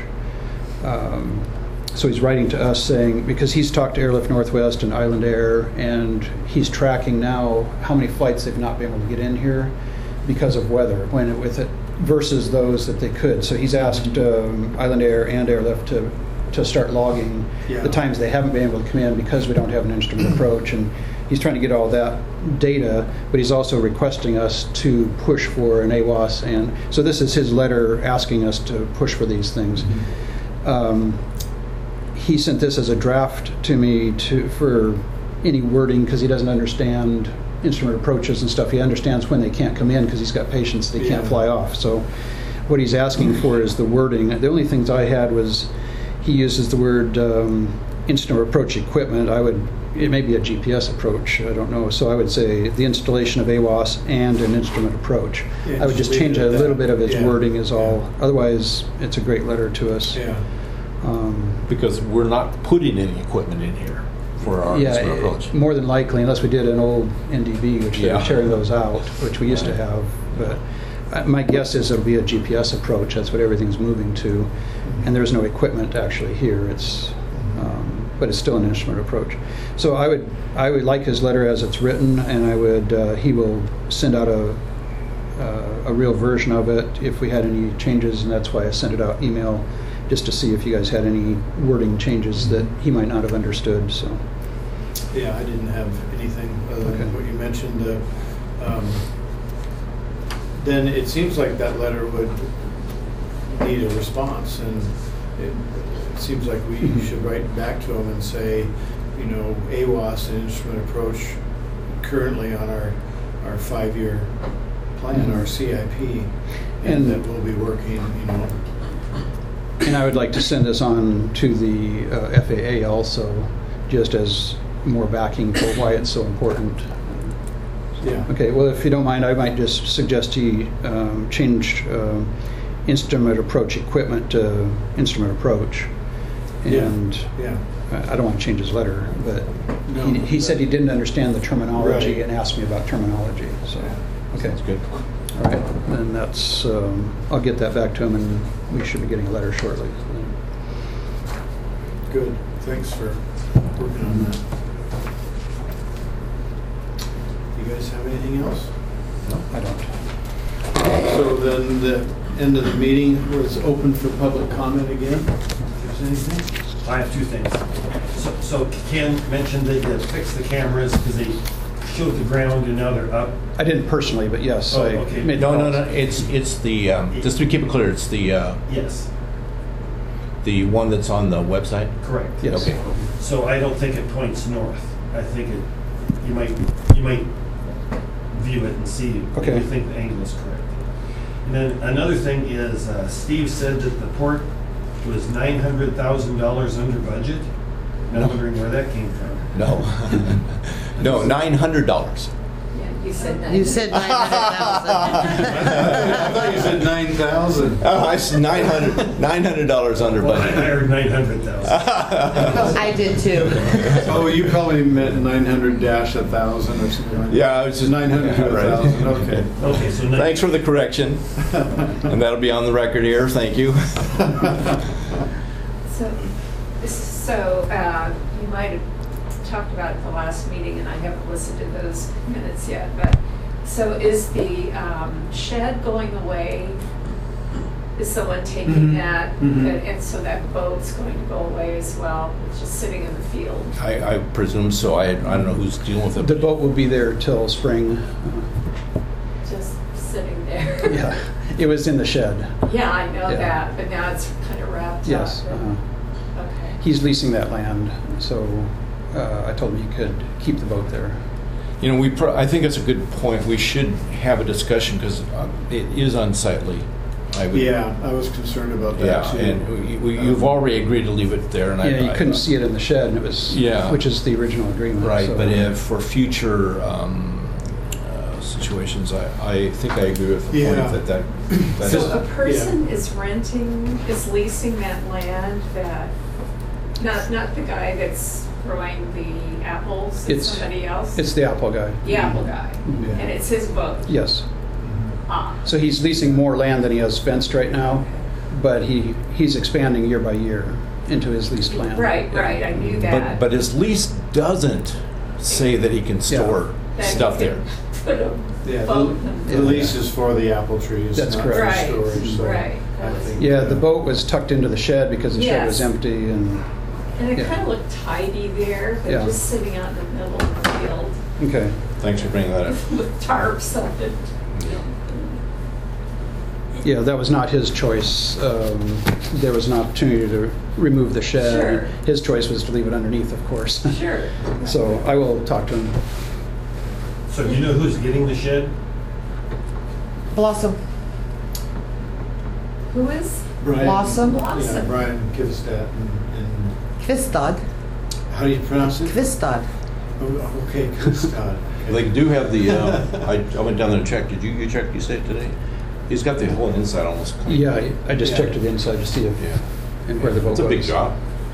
Um, So he's writing to us saying, because he's talked to Airlift Northwest and Island Air, and he's tracking now how many flights they've not been able to get in here because of weather, when it, with it, versus those that they could. So he's asked um, Island Air and Airlift to, to start logging Yeah. the times they haven't been able to come in because we don't have an instrument approach. And he's trying to get all that data, but he's also requesting us to push for an A W O S. And so this is his letter asking us to push for these things. Um, he sent this as a draft to me to for any wording because he doesn't understand instrument approaches and stuff. He understands when they can't come in because he's got patients they can't Yeah. fly off. So what he's asking for is the wording. The only things I had was he uses the word um, instrument approach equipment. I would, it may be a G P S approach, I don't know. So I would say the installation of A W O S and an instrument approach. Yeah, I would just leave change it a at little that. bit of his Yeah. wording is all. Yeah. Otherwise, it's a great letter to us. Yeah. Um, Because we're not putting any equipment in here for our Yeah, instrument it- approach. more than likely, unless we did an old N D B, which they're Yeah. sharing those out, which we used to have. But uh, my guess is it'll be a G P S approach. That's what everything's moving to. And there's no equipment actually here. It's, um, but it's still an instrument approach. So I would, I would like his letter as it's written, and I would, uh, he will send out a, uh, a real version of it if we had any changes, and that's why I sent it out email, just to see if you guys had any wording changes that he might not have understood. So. Yeah, I didn't have anything other than Okay. what you mentioned. uh, um, Then it seems like that letter would need a response, and it it seems like we Mhm. should write back to them and say, you know, A W O S and instrument approach currently on our, our five-year plan, Mhm. our C I P, And- and that we'll be working, you know. And I would like to send this on to the uh, F A A also, just as more backing for why it's so important. Yeah. Okay, well, if you don't mind, I might just suggest he um, change um, instrument approach equipment to instrument approach. Yeah. And Yeah. I I don't want to change his letter, but No, he, he said he but- didn't understand the terminology Right. and asked me about terminology, so, okay. Sounds good. All right, then that's, um, I'll get that back to him, and we should be getting a letter shortly. Good. Thanks for working on that. You guys have anything else? No, I don't. So then the end of the meeting was open for public comment again. If there's anything? I have two things. So, so Ken mentioned they did fix the cameras because they showed the ground and now they're up. I didn't personally, but yes, Oh, I okay. made No, no, calls. no, it's, it's the, um, just to keep it clear, it's the, uh, Yes, the one that's on the website? correct. Yes. Okay. So I don't think it points north. I think it, you might, you might view it and see if Okay. you think the angle is correct. And then another thing is, uh, Steve said that the port was nine hundred thousand dollars under budget. And I'm wondering where that came from. No. No, nine hundred dollars. Yeah, you said that. You said nine hundred thousand. I thought you said nine thousand. Oh, I said nine hundred, nine hundred dollars under Well, I budget. hired nine hundred thousand. I did too. Oh, you probably meant nine hundred dash a thousand or something like that. Yeah, I was just. nine hundred to a Right. thousand, okay. Okay, so nine. Thanks for the correction. And that'll be on the record here, thank you. So, so uh, you might have talked about it at the last meeting, and I haven't listened to those minutes yet, but, so is the um, shed going away? Is someone taking Mhm. that? Mhm. And and so that boat's going to go away as well? It's just sitting in the field? I, I presume so. I, I don't know who's dealing with it. The boat will be there till spring. Uh, Just sitting there? Yeah, it was in the shed. Yeah, I know Yeah. that, but now it's kind of wrapped up. Yes. and- uh, Okay. He's leasing that land, so uh, I told him he could keep the boat there. You know, we. Pro- I think it's a good point. We should have a discussion because um, it is unsightly. I would. Yeah, I was concerned about that Yeah, too. and we, we, you've already agreed to leave it there, and I. Yeah, you I- couldn't see it in the shed, and it was, Yeah. which is the original agreement. Right, so- but if for future um, uh, situations, I, I think I agree with the Yeah. point that that. that So is- a person is renting, is leasing that land that, not, not the guy that's growing the apples, it's It's- somebody else? It's the Apple guy. The apple guy, Yeah. and it's his boat? Yes. Ah, So he's leasing more land than he has fenced right now, but he, he's expanding year by year into his leased land. right, right, I knew But, that. but his lease doesn't say that he can store Then he stuff can there. Put a Yeah, boat the, in the lease is for the apple trees, That's not correct. for Right, storage. So right. I think, Yeah, uh, the boat was tucked into the shed because the shed was Yes. empty, and, And it yeah. kind of looked tidy there, but Yeah. just sitting out in the middle of the field okay. Thanks for bringing that up. with tarps on it. you know. Yeah, that was not his choice. Um, There was an opportunity to remove the shed. Sure. His choice was to leave it underneath, of course. Sure. So I will talk to him. So do you know who's getting the shed? Blossom. Who is? Brian, Blossom. Yeah, Blossom. Brian Kivstad and, and Kvistad. how do you pronounce it? Kvistad. Oh, okay, Kivstad. They do have the. Uh, I, I went down there and checked. Did you you check? You say it today? He's got the whole inside almost. clean. Yeah, I- I just Yeah. checked it inside to see if, Yeah. and where the boat was. It's a big job.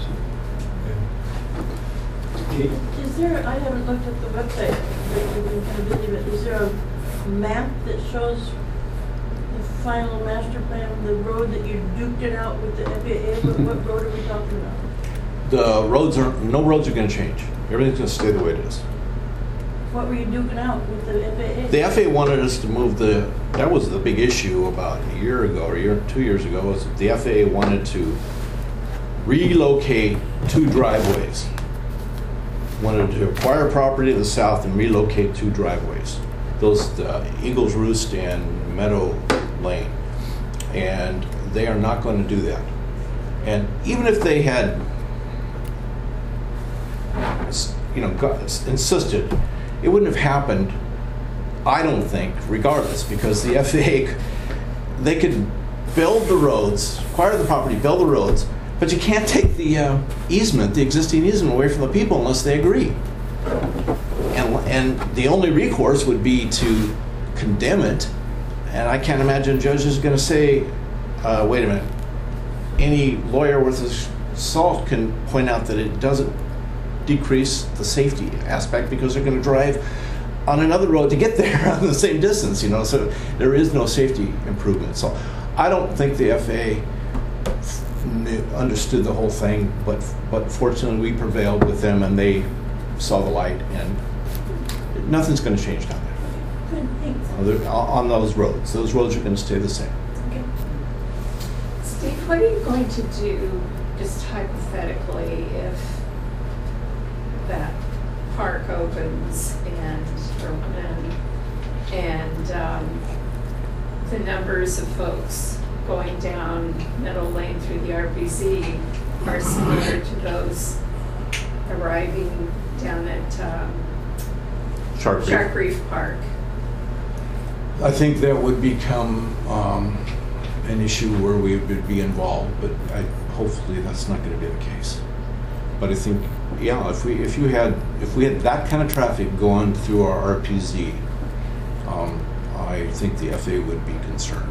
Okay. Is there, I haven't looked at the website, lately, we've been kind of busy, but is there a map that shows the final master plan of the road that you duked it out with the F A A? What, what road are we talking about? The roads are no roads are going to change. Everything's going to stay the way it is. What were you duking out with the F A A? The F A A wanted us to move the. That was the big issue about a year ago or a year, two years ago. Was the F A A wanted to relocate two driveways. Wanted to acquire property to the south and relocate two driveways. Those uh, Eagles Roost and Meadow Lane, and they are not going to do that. And even if they had, you know, got, insisted, it wouldn't have happened. I don't think, regardless, because the F A A, they could build the roads, acquire the property, build the roads, but you can't take the uh, easement, the existing easement, away from the people unless they agree. And and the only recourse would be to condemn it. And I can't imagine a judge is going to say, uh, "Wait a minute." Any lawyer worth his salt can point out that it doesn't decrease the safety aspect because they're going to drive on another road to get there on the same distance, you know, so there is no safety improvement. So I don't think the F A A knew, understood the whole thing, but but fortunately we prevailed with them and they saw the light, and nothing's going to change down there. Good, thanks. Other- On those roads. Those roads are going to stay the same. Okay. Steve, what are you going to do, just hypothetically, if that park opens and, or when, and um, the numbers of folks going down Meadow Lane through the R B C are similar to those arriving down at um, Shark Creek. Shark Reef Park? I think that would become um, an issue where we would be involved, but I, hopefully that's not going to be the case. But I think, yeah, if we if you had if we had that kind of traffic going through our R P Z, um, I think the F A A would be concerned.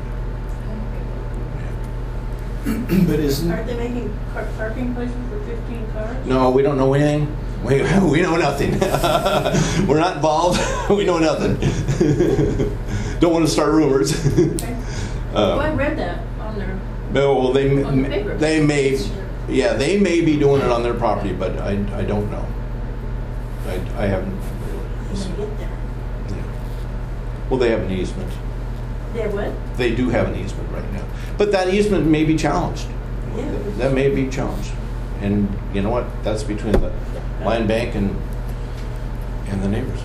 But isn't, Aren't they making car- parking places for fifteen cars? No, we don't know anything. We, we know nothing. We're not involved. We know nothing. Don't want to start rumors. Okay. Well, I Uh, read that on their, no, well, they on the paper. they may, yeah, they may be doing it on their property, but I I don't know. I I haven't. when they get there. Yeah. Well, they have an easement. They're what? They do have an easement right now, but that easement may be challenged. Yeah. That may be challenged, and you know what? That's between the land bank and and the neighbors.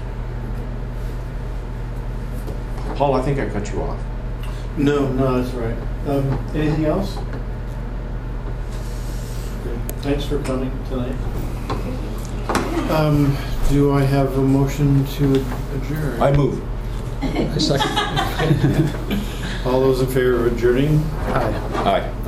Paul, I think I cut you off. no, no, that's right. Um, anything else? Okay. Thanks for coming tonight. Um, do I have a motion to adjourn? I move. I second. All those in favor of adjourning? Aye. Aye.